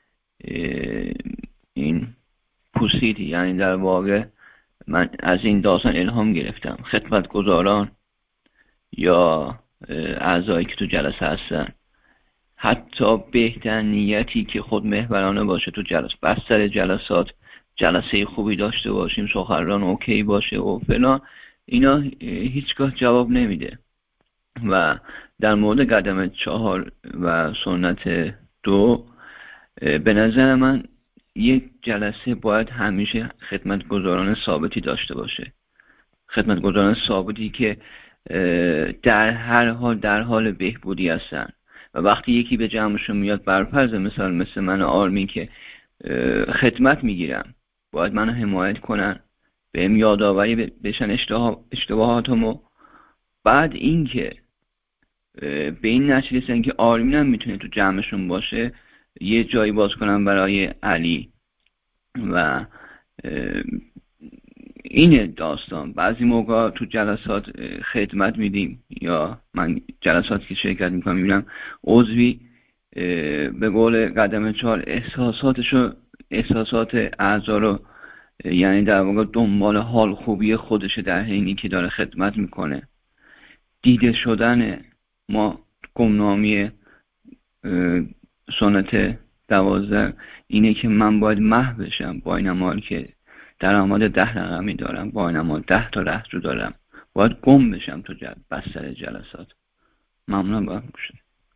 این پوسید، یعنی در واقع من از این داستان الهام گرفتم. خدمتگزاران یا اعضایی که تو جلسه هستن، حتی بهترین نیتی که خود محورانه باشه تو جلسه، بستر جلسات جلسه خوبی داشته باشیم، سخنران اوکی باشه و فلان، اینا هیچگاه جواب نمیده. و در مورد قدم 4 و سنت 2 به نظر من یک جلسه باید همیشه خدمتگزاران ثابتی داشته باشه، خدمتگزاران ثابتی که در هر حال در حال بهبودی هستن و وقتی یکی به جمعشون میاد، برفرض مثل من آرمین که خدمت میگیرم، باید منو حمایت کنن، بهم یادآوری بشن اشتباهاتمو. بعد این که به این نتیجه رسیدن که آرمین هم میتونه تو جمعشون باشه، یه جایی باز کنم برای علی. و این داستان بعضی موقع تو جلسات خدمت میدیم یا من جلساتی که شرکت میکنم میبینم عضوی به قول قدم 4 احساسات اعضا رو، یعنی در واقع دنبال حال خوبی خودشه در حینی که داره خدمت میکنه. دیده شدن ما گمنامی سنت 12 اینه که من باید محو بشم، با این حال که درآمد 10 رقمی دارم، با این حال 10 تا رهجو دارم، باید گم بشم تو بستر جلسات. ممنون. باید باشم.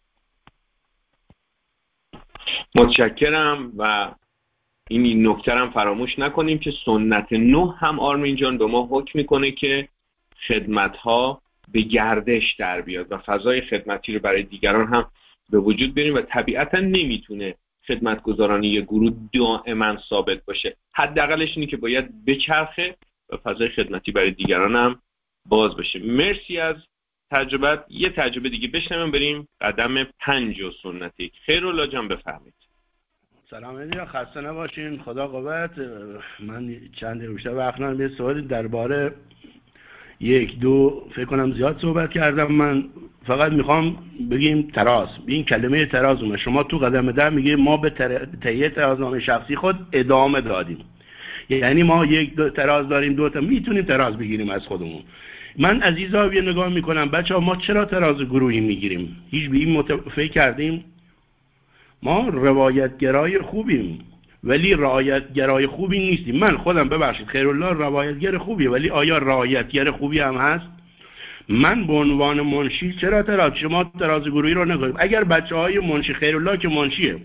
متشکرم. و این نکته هم فراموش نکنیم که سنت 9 هم آرمین جان به ما حکم میکنه که خدمت‌ها به گردش در بیاد و فضای خدمتی رو برای دیگران هم به وجود بیاریم و طبیعتا نمیتونه خدمتگزارانی یه گروه دائما ثابت باشه. حداقلش اینه که باید بچرخه و فضای خدمتی برای دیگران هم باز بشه. مرسی از تجربت. یه تجربه دیگه بشنویم، بریم قدم 5 و سنت 1. خیرالله جان بفرمایید. سلام علیکم، خسته نباشین، خدا قوت. من چند دقیقه بیشتر وقت ندارم. یه سوالی درباره 1-2 فکر کنم زیاد صحبت کردم. من فقط میخوام بگیم تراز، این کلمه تراز اومد. شما تو قدم 10 میگه ما به تهیه ترازنامه شخصی خود ادامه دادیم، یعنی ما 1 تراز داریم، 2 تا میتونیم تراز بگیریم از خودمون. من از این زاویه نگاه میکنم بچه‌ها، ما چرا تراز گروهی میگیریم؟ هیچ به این فکر کردیم؟ ما روایتگرای خوبیم ولی رعایتگرای خوبی نیستیم. من خودم ببخشید خیرالله روایتگر خوبیه، ولی آیا رعایتگر خوبی هم هست؟ من به عنوان منشی چرا تراز؟ شما تراز گروهی رو نگاریم. اگر بچهای منشی خیرالله که منشیه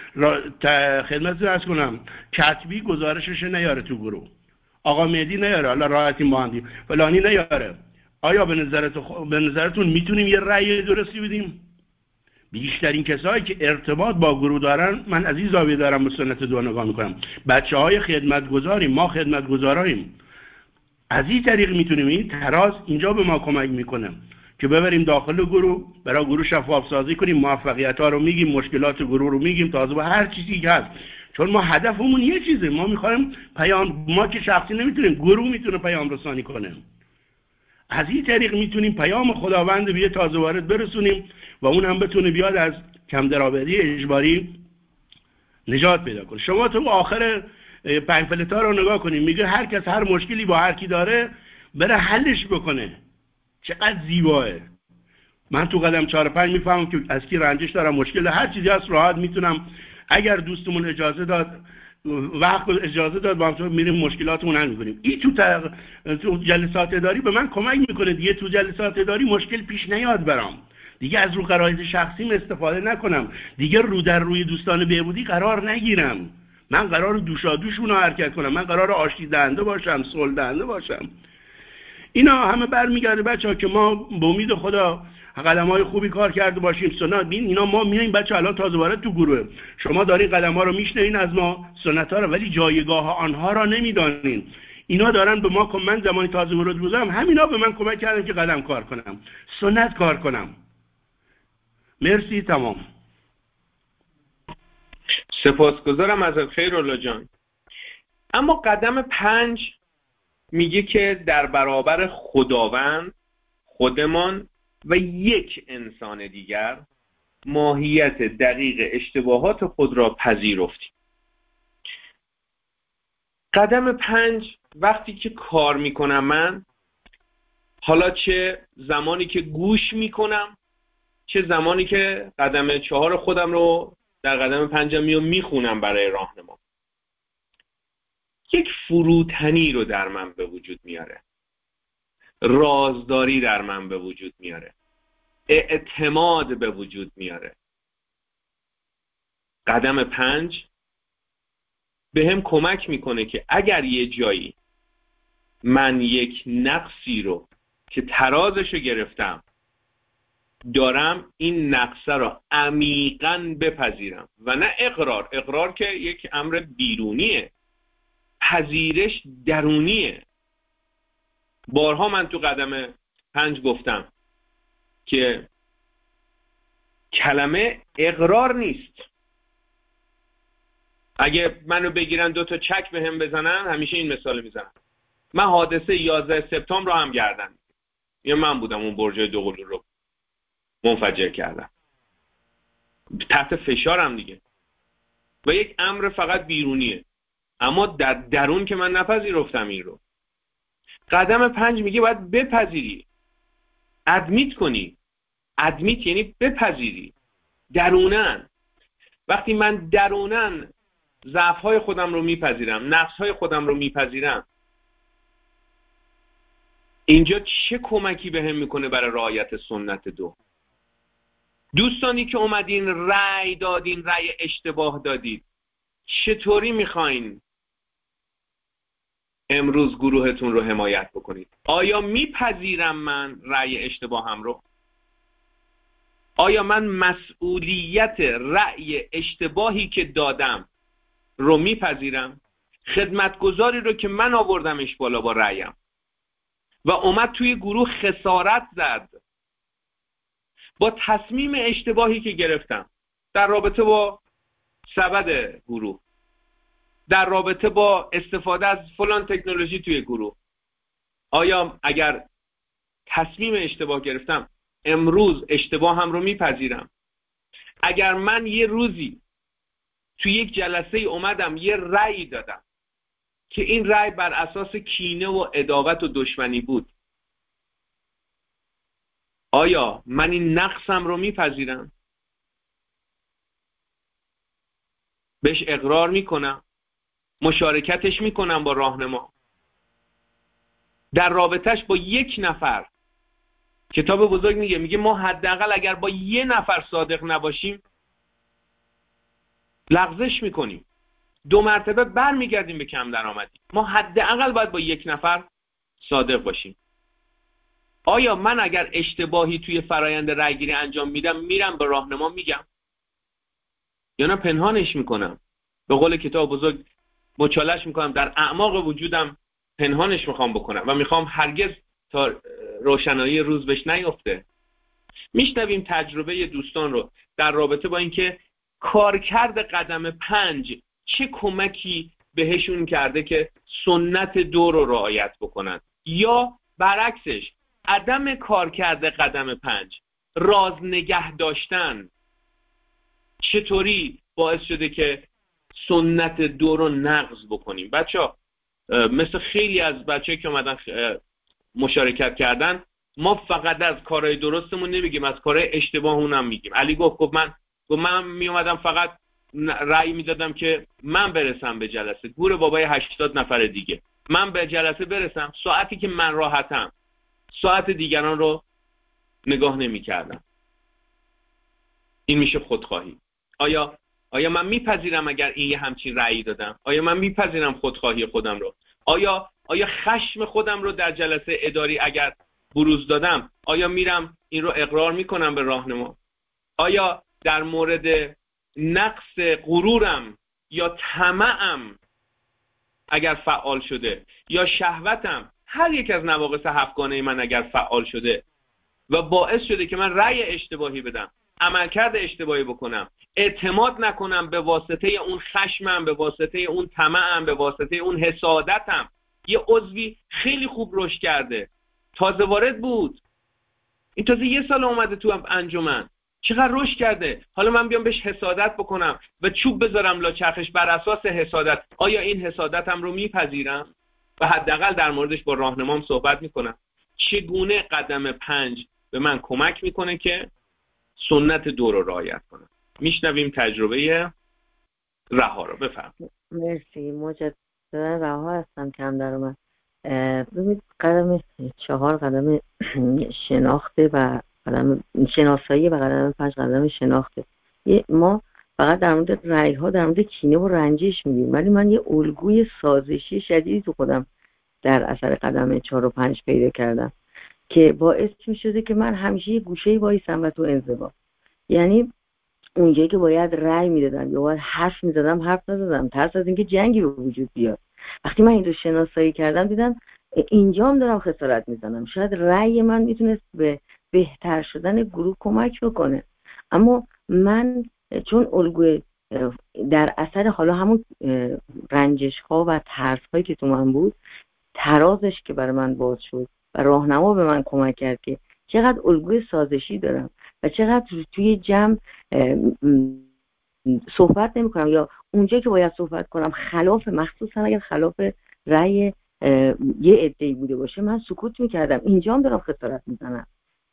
خدمت عرض کنم کتبی گزارشش نیاره تو گروه، آقا مهدی نیاره، حالا راحتی ماندی فلانی نیاره، آیا به نظرتون میتونیم یه رأی درستی بدیم؟ بیشترین کسایی که ارتباط با گروه دارن، من از این زاویه دارم به سنت 2 نگاه میکنم، بچهای خدمتگزاریم، ما خدمتگزاراییم. از این طریق میتونیم، این تراز اینجا به ما کمک میکنه که ببریم داخل گروه، برای گروه شفاف سازی کنیم، موفقیت ها رو میگیم، مشکلات گروه رو میگیم، تازه با هر چیزی که هست. چون ما هدفمون یه چیزه، ما میخوایم پیام، ما که شخصی نمیتونیم، گروه میتونه پیام رسانی کنه. از این طریق میتونیم پیام خداوند به تازه وارد برسونیم و اون هم بتونه بیاد از کم درآمدی اجباری نجات پیدا کنه. شما تو آخر پنفلت ها رو نگاه کنید، میگه هر کس هر مشکلی با هر کی داره بره حلش بکنه. چقدر زیباه. من تو قدم 4-5 میفهمم که از کی رنجش دارم، مشکل هر چیزی هست راحت میتونم، اگر دوستمون اجازه داد، وقت اجازه داد، با هم میریم مشکلاتمون حل میکنیم. این تو جلسات اداری به من کمک میکنه دیگه. تو جلسات اداری مشکل پیش نیاد برام، دیگه از رو غرایز شخصیم استفاده نکنم، دیگه رو در روی دوستان بهبودی قرار نگیرم. من قرار دوشادوشون رو حرکت کنم، من قرار آشتی دهنده باشم، صلح دهنده باشم. اینا همه برمیگرده بچه‌ها که ما به امید خدا قدم‌های خوبی کار کرده باشیم. سنت بین اینا ما میایم بچه‌ها الان تازه وارد تو گروه، شما دارین قدم‌ها رو میشنوین از ما، سنت‌ها رو، ولی جایگاه آنها را نمیدانین. اینا دارن به ما، من زمانی تازه ورود بودم همینا به من کمک کردن که قدم کار کنم، سنت کار کنم. مرسی. تمام. سپاسگزارم ازت خیرالله جان. اما قدم 5 میگه که در برابر خداوند، خودمان و یک انسان دیگر ماهیت دقیق اشتباهات خود را پذیرفتیم. قدم 5 وقتی که کار میکنم من، حالا چه زمانی که گوش میکنم چه زمانی که قدم 4 خودم رو در قدم 5 میخونم برای راهنما، یک فروتنی رو در من به وجود میاره، رازداری در من به وجود میاره، اعتماد به وجود میاره. قدم 5 به هم کمک میکنه که اگر یه جایی من یک نقصی رو که ترازش رو گرفتم دارم، این نقصه رو عمیقاً بپذیرم و نه اقرار که یک امر بیرونیه، پذیرش درونیه. بارها من تو قدم 5 گفتم که کلمه اقرار نیست. اگه منو بگیرن 2 تا چک به هم بزنن، همیشه این مثال میزنم، من حادثه 11 سپتامبر رو هم گردن، یا من بودم اون برج دوقلو رو منفجر کردم، تحت فشارم دیگه و یک امر فقط بیرونیه، اما در درون که من نپذیرفتم این رو. قدم 5 میگه باید بپذیری، ادمیت کنی. ادمیت یعنی بپذیری درونن. وقتی من درونن ضعف‌های خودم رو میپذیرم، نقص‌های خودم رو میپذیرم، اینجا چه کمکی بهم میکنه برای رعایت سنت 2؟ دوستانی که اومدین رأی دادین، رأی اشتباه دادید، چطوری میخواین امروز گروهتون رو حمایت بکنید؟ آیا میپذیرم من رأی اشتباهم رو؟ آیا من مسئولیت رأی اشتباهی که دادم رو میپذیرم؟ خدمتگزاری رو که من آوردمش بالا با رأیم و اومد توی گروه خسارت زد با تصمیم اشتباهی که گرفتم در رابطه با سبد گروه، در رابطه با استفاده از فلان تکنولوژی توی گروه، آیا اگر تصمیم اشتباه گرفتم امروز اشتباه هم رو میپذیرم؟ اگر من یه روزی توی یک جلسه اومدم یه رأی دادم که این رأی بر اساس کینه و عداوت و دشمنی بود، آیا من این نقصم رو میپذیرم؟ بهش اقرار میکنم؟ مشارکتش میکنم با راهنما؟ در رابطش با یک نفر، کتاب بزرگ میگه ما حداقل اگر با یه نفر صادق نباشیم لغزش میکنیم، 2 مرتبه برمیگردیم به کم درآمدی. ما حداقل باید با یک نفر صادق باشیم. آیا من اگر اشتباهی توی فرایند رأیگیری انجام میدم میرم به راهنما میگم یا نه پنهانش میکنم؟ به قول کتاب بزرگ مچالش میکنم، در اعماق وجودم پنهانش میخوام بکنم و میخوام هرگز تا روشنایی روز بهش نیفته. میشنویم تجربه دوستان رو در رابطه با اینکه کارکرد قدم 5 چه کمکی بهشون کرده که سنت 2 رو رعایت بکنن، یا برعکسش عدم کارکرد قدم 5 راز نگه داشتن چطوری باعث شده که سنت 2 رو نقض بکنیم. بچه‌ها مثل خیلی از بچه‌ها که اومدن مشارکت کردن، ما فقط از کارهای درستمون نمیگیم، از کارهای اشتباهمون هم میگیم. علی گفت من می اومدم فقط رأی میدادم که من برسم به جلسه، گور بابای 80 نفر دیگه، من به جلسه برسم، ساعتی که من راحتم ساعت دیگران رو نگاه نمی‌کردم. این میشه خودخواهی. آیا من میپذیرم اگر این یه همچین رأیی دادم؟ آیا من میپذیرم خودخواهی خودم رو؟ آیا خشم خودم رو در جلسه اداری اگر بروز دادم، آیا میرم این رو اقرار میکنم به راهنما؟ آیا در مورد نقص غرورم یا طمعم اگر فعال شده، یا شهوتم، هر یک از نواقص 7گانه من اگر فعال شده و باعث شده که من رأی اشتباهی بدم، عملکرد اشتباهی بکنم، اعتماد نکنم به واسطه اون خشمم، به واسطه اون طمعم، به واسطه اون حسادتم، یه عضوی خیلی خوب رشد کرده، تازه وارد بود، این تازه 1 سال اومده تو انجمن، چقدر رشد کرده، حالا من بیام بهش حسادت بکنم و چوب بذارم لا چرخش بر اساس حسادت، آیا این حسادتم رو میپذیرم و حداقل در موردش با راهنمام صحبت میکنم؟ چگونه قدم 5 به من کمک میکنه که سنت 2 رو رعایت کنم؟ میشنویم تجربه رها رو. بفرمایید. مرسی. مجددا رها هستم کم درآمد. ببینید قدم 4 قدم شناخته و قدم شناسایی و قدم 5 قدم شناخته. ما فقط در مورد رأی ها در مورد کینه و رنجش میگیم، ولی من یه الگوی سازشی شدیدی تو خودم در اثر قدم 4 و 5 پیدا کردم که باعث می‌شده که من همیشه یه گوشه‌ای وایسم و تو انزوا. یعنی اونجایی که باید رأی میدادم یا باید حرف میزدم حرف نزدم، ترس از اینکه جنگی به وجود بیاد. وقتی من این رو شناسایی کردم دیدم اینجام دارم خسارت میزنم. شاید رأی من میتونست به بهتر شدن گروه کمک بکنه، اما من چون الگوی در اثر حالا همون رنجش ها و ترس هایی که تو من بود، ترازش که برای من باز شد و راهنما به من کمک کرد که چقدر الگوی سازشی دارم و چقدر توی جمع صحبت نمی کنم یا اونجا که باید صحبت کنم خلاف، مخصوصا اگر خلاف رأی یه عده‌ای بوده باشه، من سکوت میکردم. اینجا هم دارم خسارت میزنم.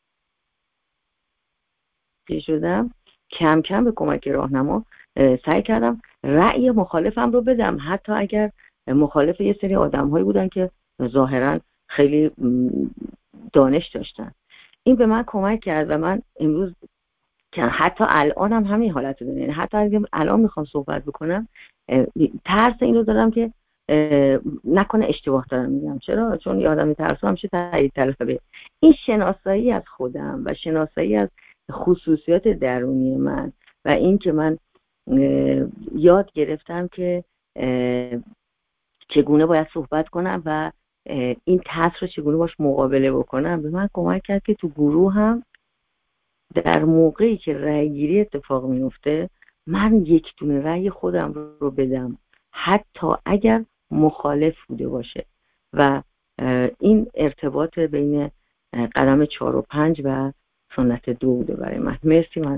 شدم کم کم به کمک راهنما سعی کردم رأی مخالفم رو بدم، حتی اگر مخالف یه سری آدم‌هایی بودن که ظاهراً خیلی دانش داشتن. این به من کمک کرد و من امروز که حتی الان هم همین حالت رو دارم، یعنی حتی اگر الان میخوام صحبت بکنم ترس این رو دارم که نکنه اشتباه دارم میگم. چرا؟ چون یه آدمی ترسو همیشه تایید طلبه. این شناسایی از خودم و شناسایی از خصوصیات درونی من و این که من یاد گرفتم که چگونه باید صحبت کنم و این ترس رو چگونه باش مقابله بکنم، به من کمک کرد که تو گروه هم در موقعی که رأی گیری اتفاق میفته من یک دونه رأی خودم رو بدم، حتی اگر مخالف بوده باشه. و این ارتباط بین قدم 4 و 5 و سنت 2 بوده برای من. مرسی. من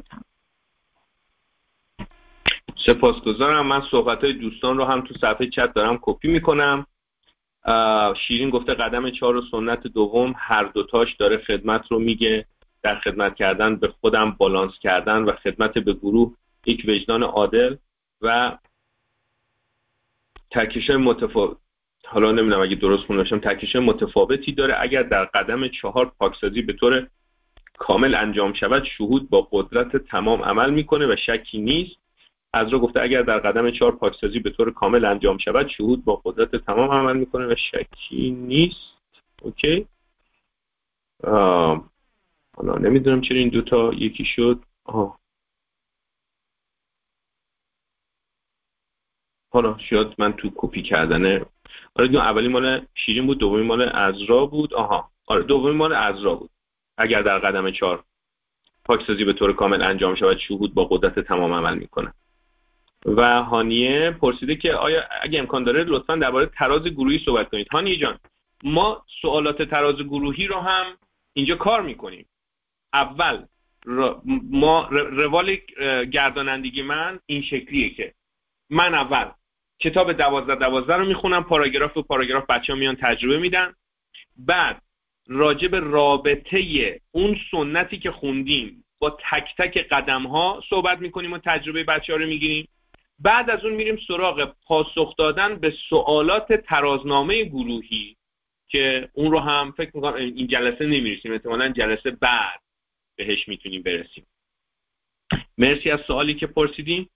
سپاسگزارم. من صحبت‌های دوستان رو هم تو صفحه چت دارم کپی میکنم. شیرین گفته قدم 4 و سنت 2 هر دوتاش داره خدمت رو میگه، در خدمت کردن به خودم، بالانس کردن و خدمت به گروه، یک وجدان عادل و ترکیش‌های متفاوت. حالا نمیدونم اگه درست خوندم، ترکیش‌های متفاوتی داره. اگر در قدم 4 پاکسازی به طور کامل انجام شود، شهود با قدرت تمام عمل میکنه و شکی نیست. از رو گفته اگر در قدم 4 پاکسازی به طور کامل انجام شود، شهود با قدرت تمام عمل میکنه و شکی نیست. اوکی. حالا نمیدونم چرا این دوتا یکی شد. حالا شاید من تو کپی کردنه. آره، اولی مال شیرین بود، دومی مال عذرا بود. آره، دومی مال عذرا بود. اگر در قدم 4 پاکسازی به طور کامل انجام شود، شهود با قدرت تمام عمل میکنه. و هانیه پرسیده که آیا اگه امکان داره لطفاً درباره تراز گروهی صحبت کنید. هانیه جان، ما سوالات تراز گروهی رو هم اینجا کار میکنیم. اول ما روال گردانندگی من این شکلیه که من اول کتاب 12 رو میخونم، پاراگراف به پاراگراف بچه‌ها میان تجربه میدن، بعد راجع به رابطه اون سنتی که خوندیم با تک تک قدم‌ها صحبت میکنیم و تجربه بچه‌ها رو میگیریم. بعد از اون میریم سراغ پاسخ دادن به سوالات ترازنامه گروهی که اون رو هم فکر میکنم این جلسه نمیرسیم، احتمالاً جلسه بعد بهش میتونیم برسیم. مرسی از سوالی که پرسیدین.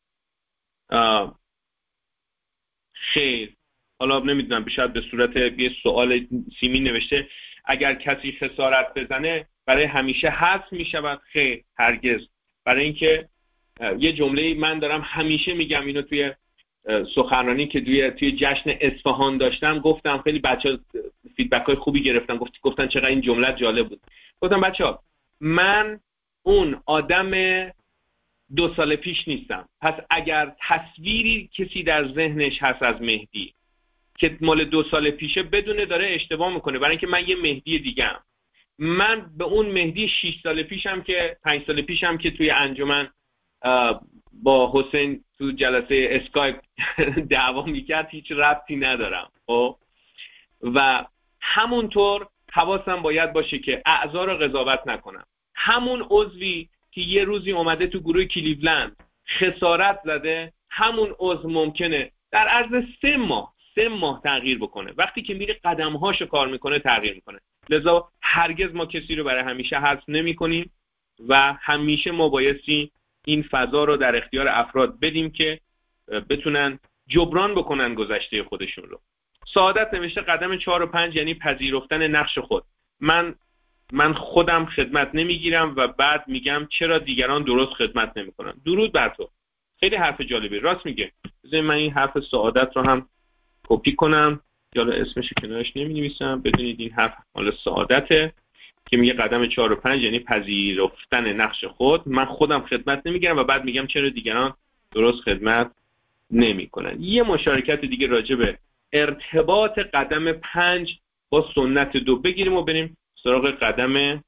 خیر، حالا نمیدونم، شاید به صورت یه سوال سیمین نوشته اگر کسی خسارت بزنه برای همیشه حذف میشود. خیر، هرگز. برای اینکه یه جمله من دارم همیشه میگم، اینو توی سخنرانی که توی جشن اصفهان داشتم گفتم، خیلی بچه‌ها فیدبک‌های خوبی گرفتن، گفتن چقدر این جمله جالب بود. گفتم بچه‌ها من اون آدم 2 سال پیش نیستم، پس اگر تصویری کسی در ذهنش هست از مهدی که مال 2 سال پیشه، بدونه داره اشتباه میکنه، برای اینکه من یه مهدی دیگه‌ام. من به اون مهدی 6 سال پیشم که 5 سال پیشم که توی انجمن با حسین تو جلسه اسکایپ دعوا میکرد هیچ ربطی ندارم. و همونطور حواسم باید باشه که اعضا رو قضاوت نکنم. همون عضوی که یه روزی اومده تو گروه کلیولند خسارت زده، همون عضو ممکنه در عرض 3 ماه تغییر بکنه. وقتی که میره قدمهاشو کار میکنه تغییر میکنه. لذا هرگز ما کسی رو برای همیشه حذف نمی‌کنیم و همیشه ما بایستی این فضا رو در اختیار افراد بدیم که بتونن جبران بکنن گذشته خودشون رو. سعادت نوشته قدم 4 و 5 یعنی پذیرفتن نقش خود. من خودم خدمت نمیگیرم و بعد میگم چرا دیگران درست خدمت نمیکنن. درود بر تو. خیلی حرف جالبی، راست میگه. بذار من این حرف سعادت رو هم کپی کنم، یالا اسمش کنارش نمی‌نویسم. بدونید این حرف مال سعادته که میگه قدم 4 و 5 یعنی پذیرفتن نقش خود. من خودم خدمت نمیگیرم و بعد میگم چرا دیگران درست خدمت نمیکنن. یه مشارکت دیگه راجع به ارتباط قدم 5 با سنت 2 بگیریم و بریم سراغ قدم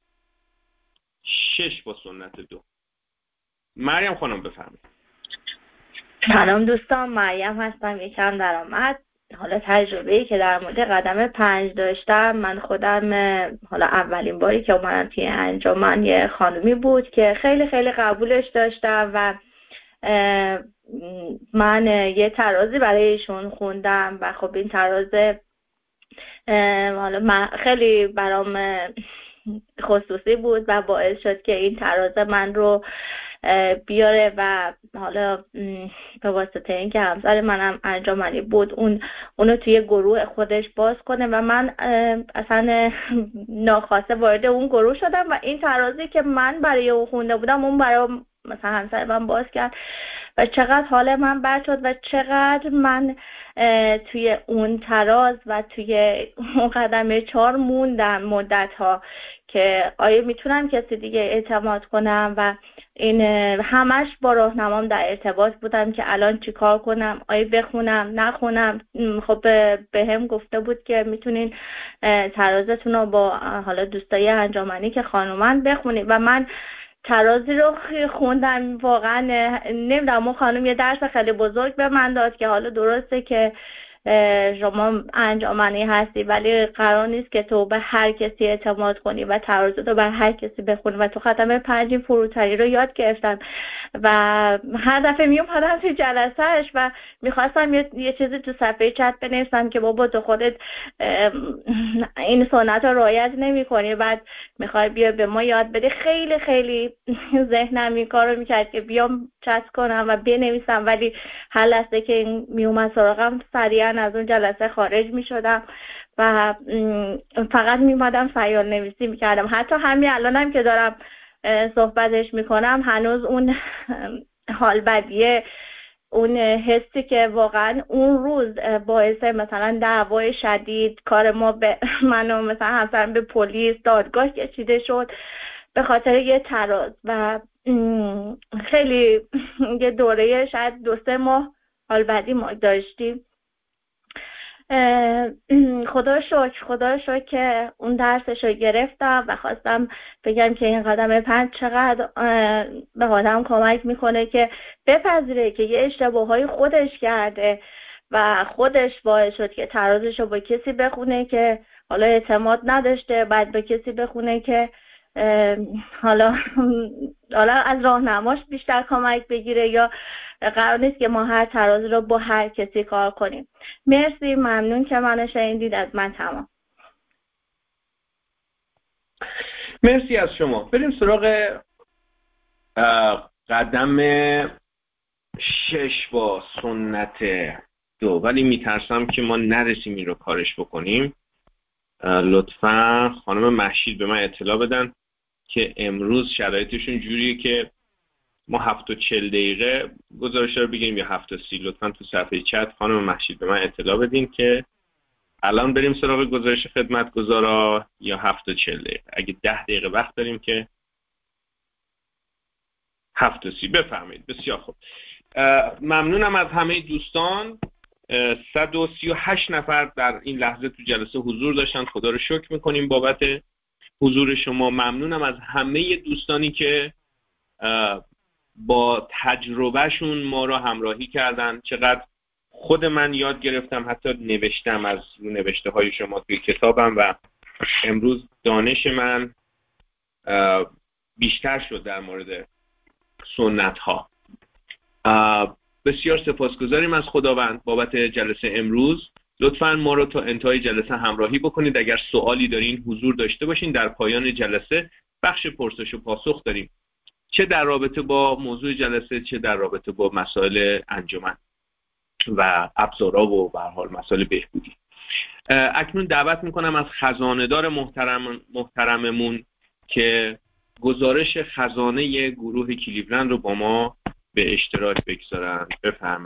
6 با سنت 2. مریم خانم بفرمایید. سلام دوستان، مریم هستم، یکم درآمد. حالا تجربه‌ای که در مورد قدم 5 داشتم، من خودم حالا اولین باری که اومدم توی انجمن یه خانومی بود که خیلی خیلی قبولش داشتم و من یه ترازی برای ایشون خوندم و خب این تراز حالا من خیلی برام خصوصی بود و باعث شد که این تراز من رو بیاره و حالا به واسطه این که همسر منم انجمنی بود اونو توی گروه خودش باز کنه و من اصلا ناخواسته وارد اون گروه شدم و این ترازی که من برای اون خونده بودم اون برای مثلا همسر من باز کرد و چقدر حال من بد شد و چقدر من توی اون تراز و توی اون قدم 4 موندم مدت ها که آیا میتونم کسی دیگه اعتماد کنم و این همش با راهنمام در ارتباط بودم که الان چی کار کنم، آیا بخونم نخونم. خب به هم گفته بود که میتونین ترازتون رو با حالا دوستای انجمنی که خانومن بخونید و من ترازی رو خوندم. واقعا نمیدونم اون خانم یه درس خیلی بزرگ به من داد که حالا درسته که شما انجمنی هستی ولی قرار نیست که تو به هر کسی اعتماد کنی و ترازت رو بر هر کسی بخونی و تو ختم 5 فروتنی رو یاد گرفتم و هر دفعه می اومدم توی جلسهش و میخواستم یه چیزی تو صفحه چت بنویسم که بابا تو خودت این سنت رو رعایت نمی کنی، بعد میخوای بیا به ما یاد بدی. خیلی خیلی ذهنم این کار رو میکرد که بیام چت کنم و بنویسم ولی هر لحظه که این میومد سراغم سریعا از اون جلسه خارج میشدم و فقط میومدم سیال نویسی میکردم. حتی همین الانم که دارم صحبتش میکنم هنوز اون حال بدیه، اون حسی که واقعا اون روز باعث مثلا دعوای شدید کار ما به منو مثلا همسرم به پلیس دادگاه کشیده شد به خاطر یه تراز و خیلی یه دوره شاید 2-3 ماه حال بدی ما داشتیم. خدا شکر که اون درسش رو گرفتم و خواستم بگم که این قدم 5 چقدر به آدم کمک میکنه که بپذیره که یه اشتباههای خودش کرده و خودش باعث شد که ترازش رو با کسی بخونه که حالا اعتماد نداشته، بعد با کسی بخونه که حالا از راهنماش بیشتر کمک بگیره یا قرار نیست که ما هر ترازی رو با هر کسی کار کنیم. مرسی، ممنون که منو شنیدید. از من تمام. مرسی از شما. بریم سراغ قدم 6 با سنت 2 ولی میترسم که ما نرسیم این رو کارش بکنیم. لطفا خانم مهشید به من اطلاع بدن که امروز شرایطشون جوریه که ما 7:40 دقیقه گزارش رو بگیریم یا 7:30. لطفا تو صفحه چت خانم مهشید به من اطلاع بدین که الان بریم سراغ گزارش خدمتگزارا یا 7:40 دقیقه. اگه 10 دقیقه وقت داریم که 7:30. بفرمایید. بسیار خوب. ممنونم از همه دوستان. 138 نفر در این لحظه تو جلسه حضور داشتن. خدا رو شکر میکنیم بابت حضور شما، ممنونم از همه دوستانی که با تجربهشون ما را همراهی کردن. چقدر خود من یاد گرفتم، حتی نوشتم از نوشته های شما توی کتابم و امروز دانش من بیشتر شد در مورد سنت ها. بسیار سپاسگزاریم از خداوند بابت جلسه امروز. لطفاً ما رو تا انتهای جلسه همراهی بکنید. اگر سوالی دارین حضور داشته باشین. در پایان جلسه بخش پرسش و پاسخ داریم، چه در رابطه با موضوع جلسه، چه در رابطه با مسائل انجمن و ابزارها و به هر حال مسائل بهبودی. اکنون دعوت میکنم از خزانه‌دار محترممون که گزارش خزانه گروه کلیولند رو با ما به اشتراک بگذارن. بفرمایید.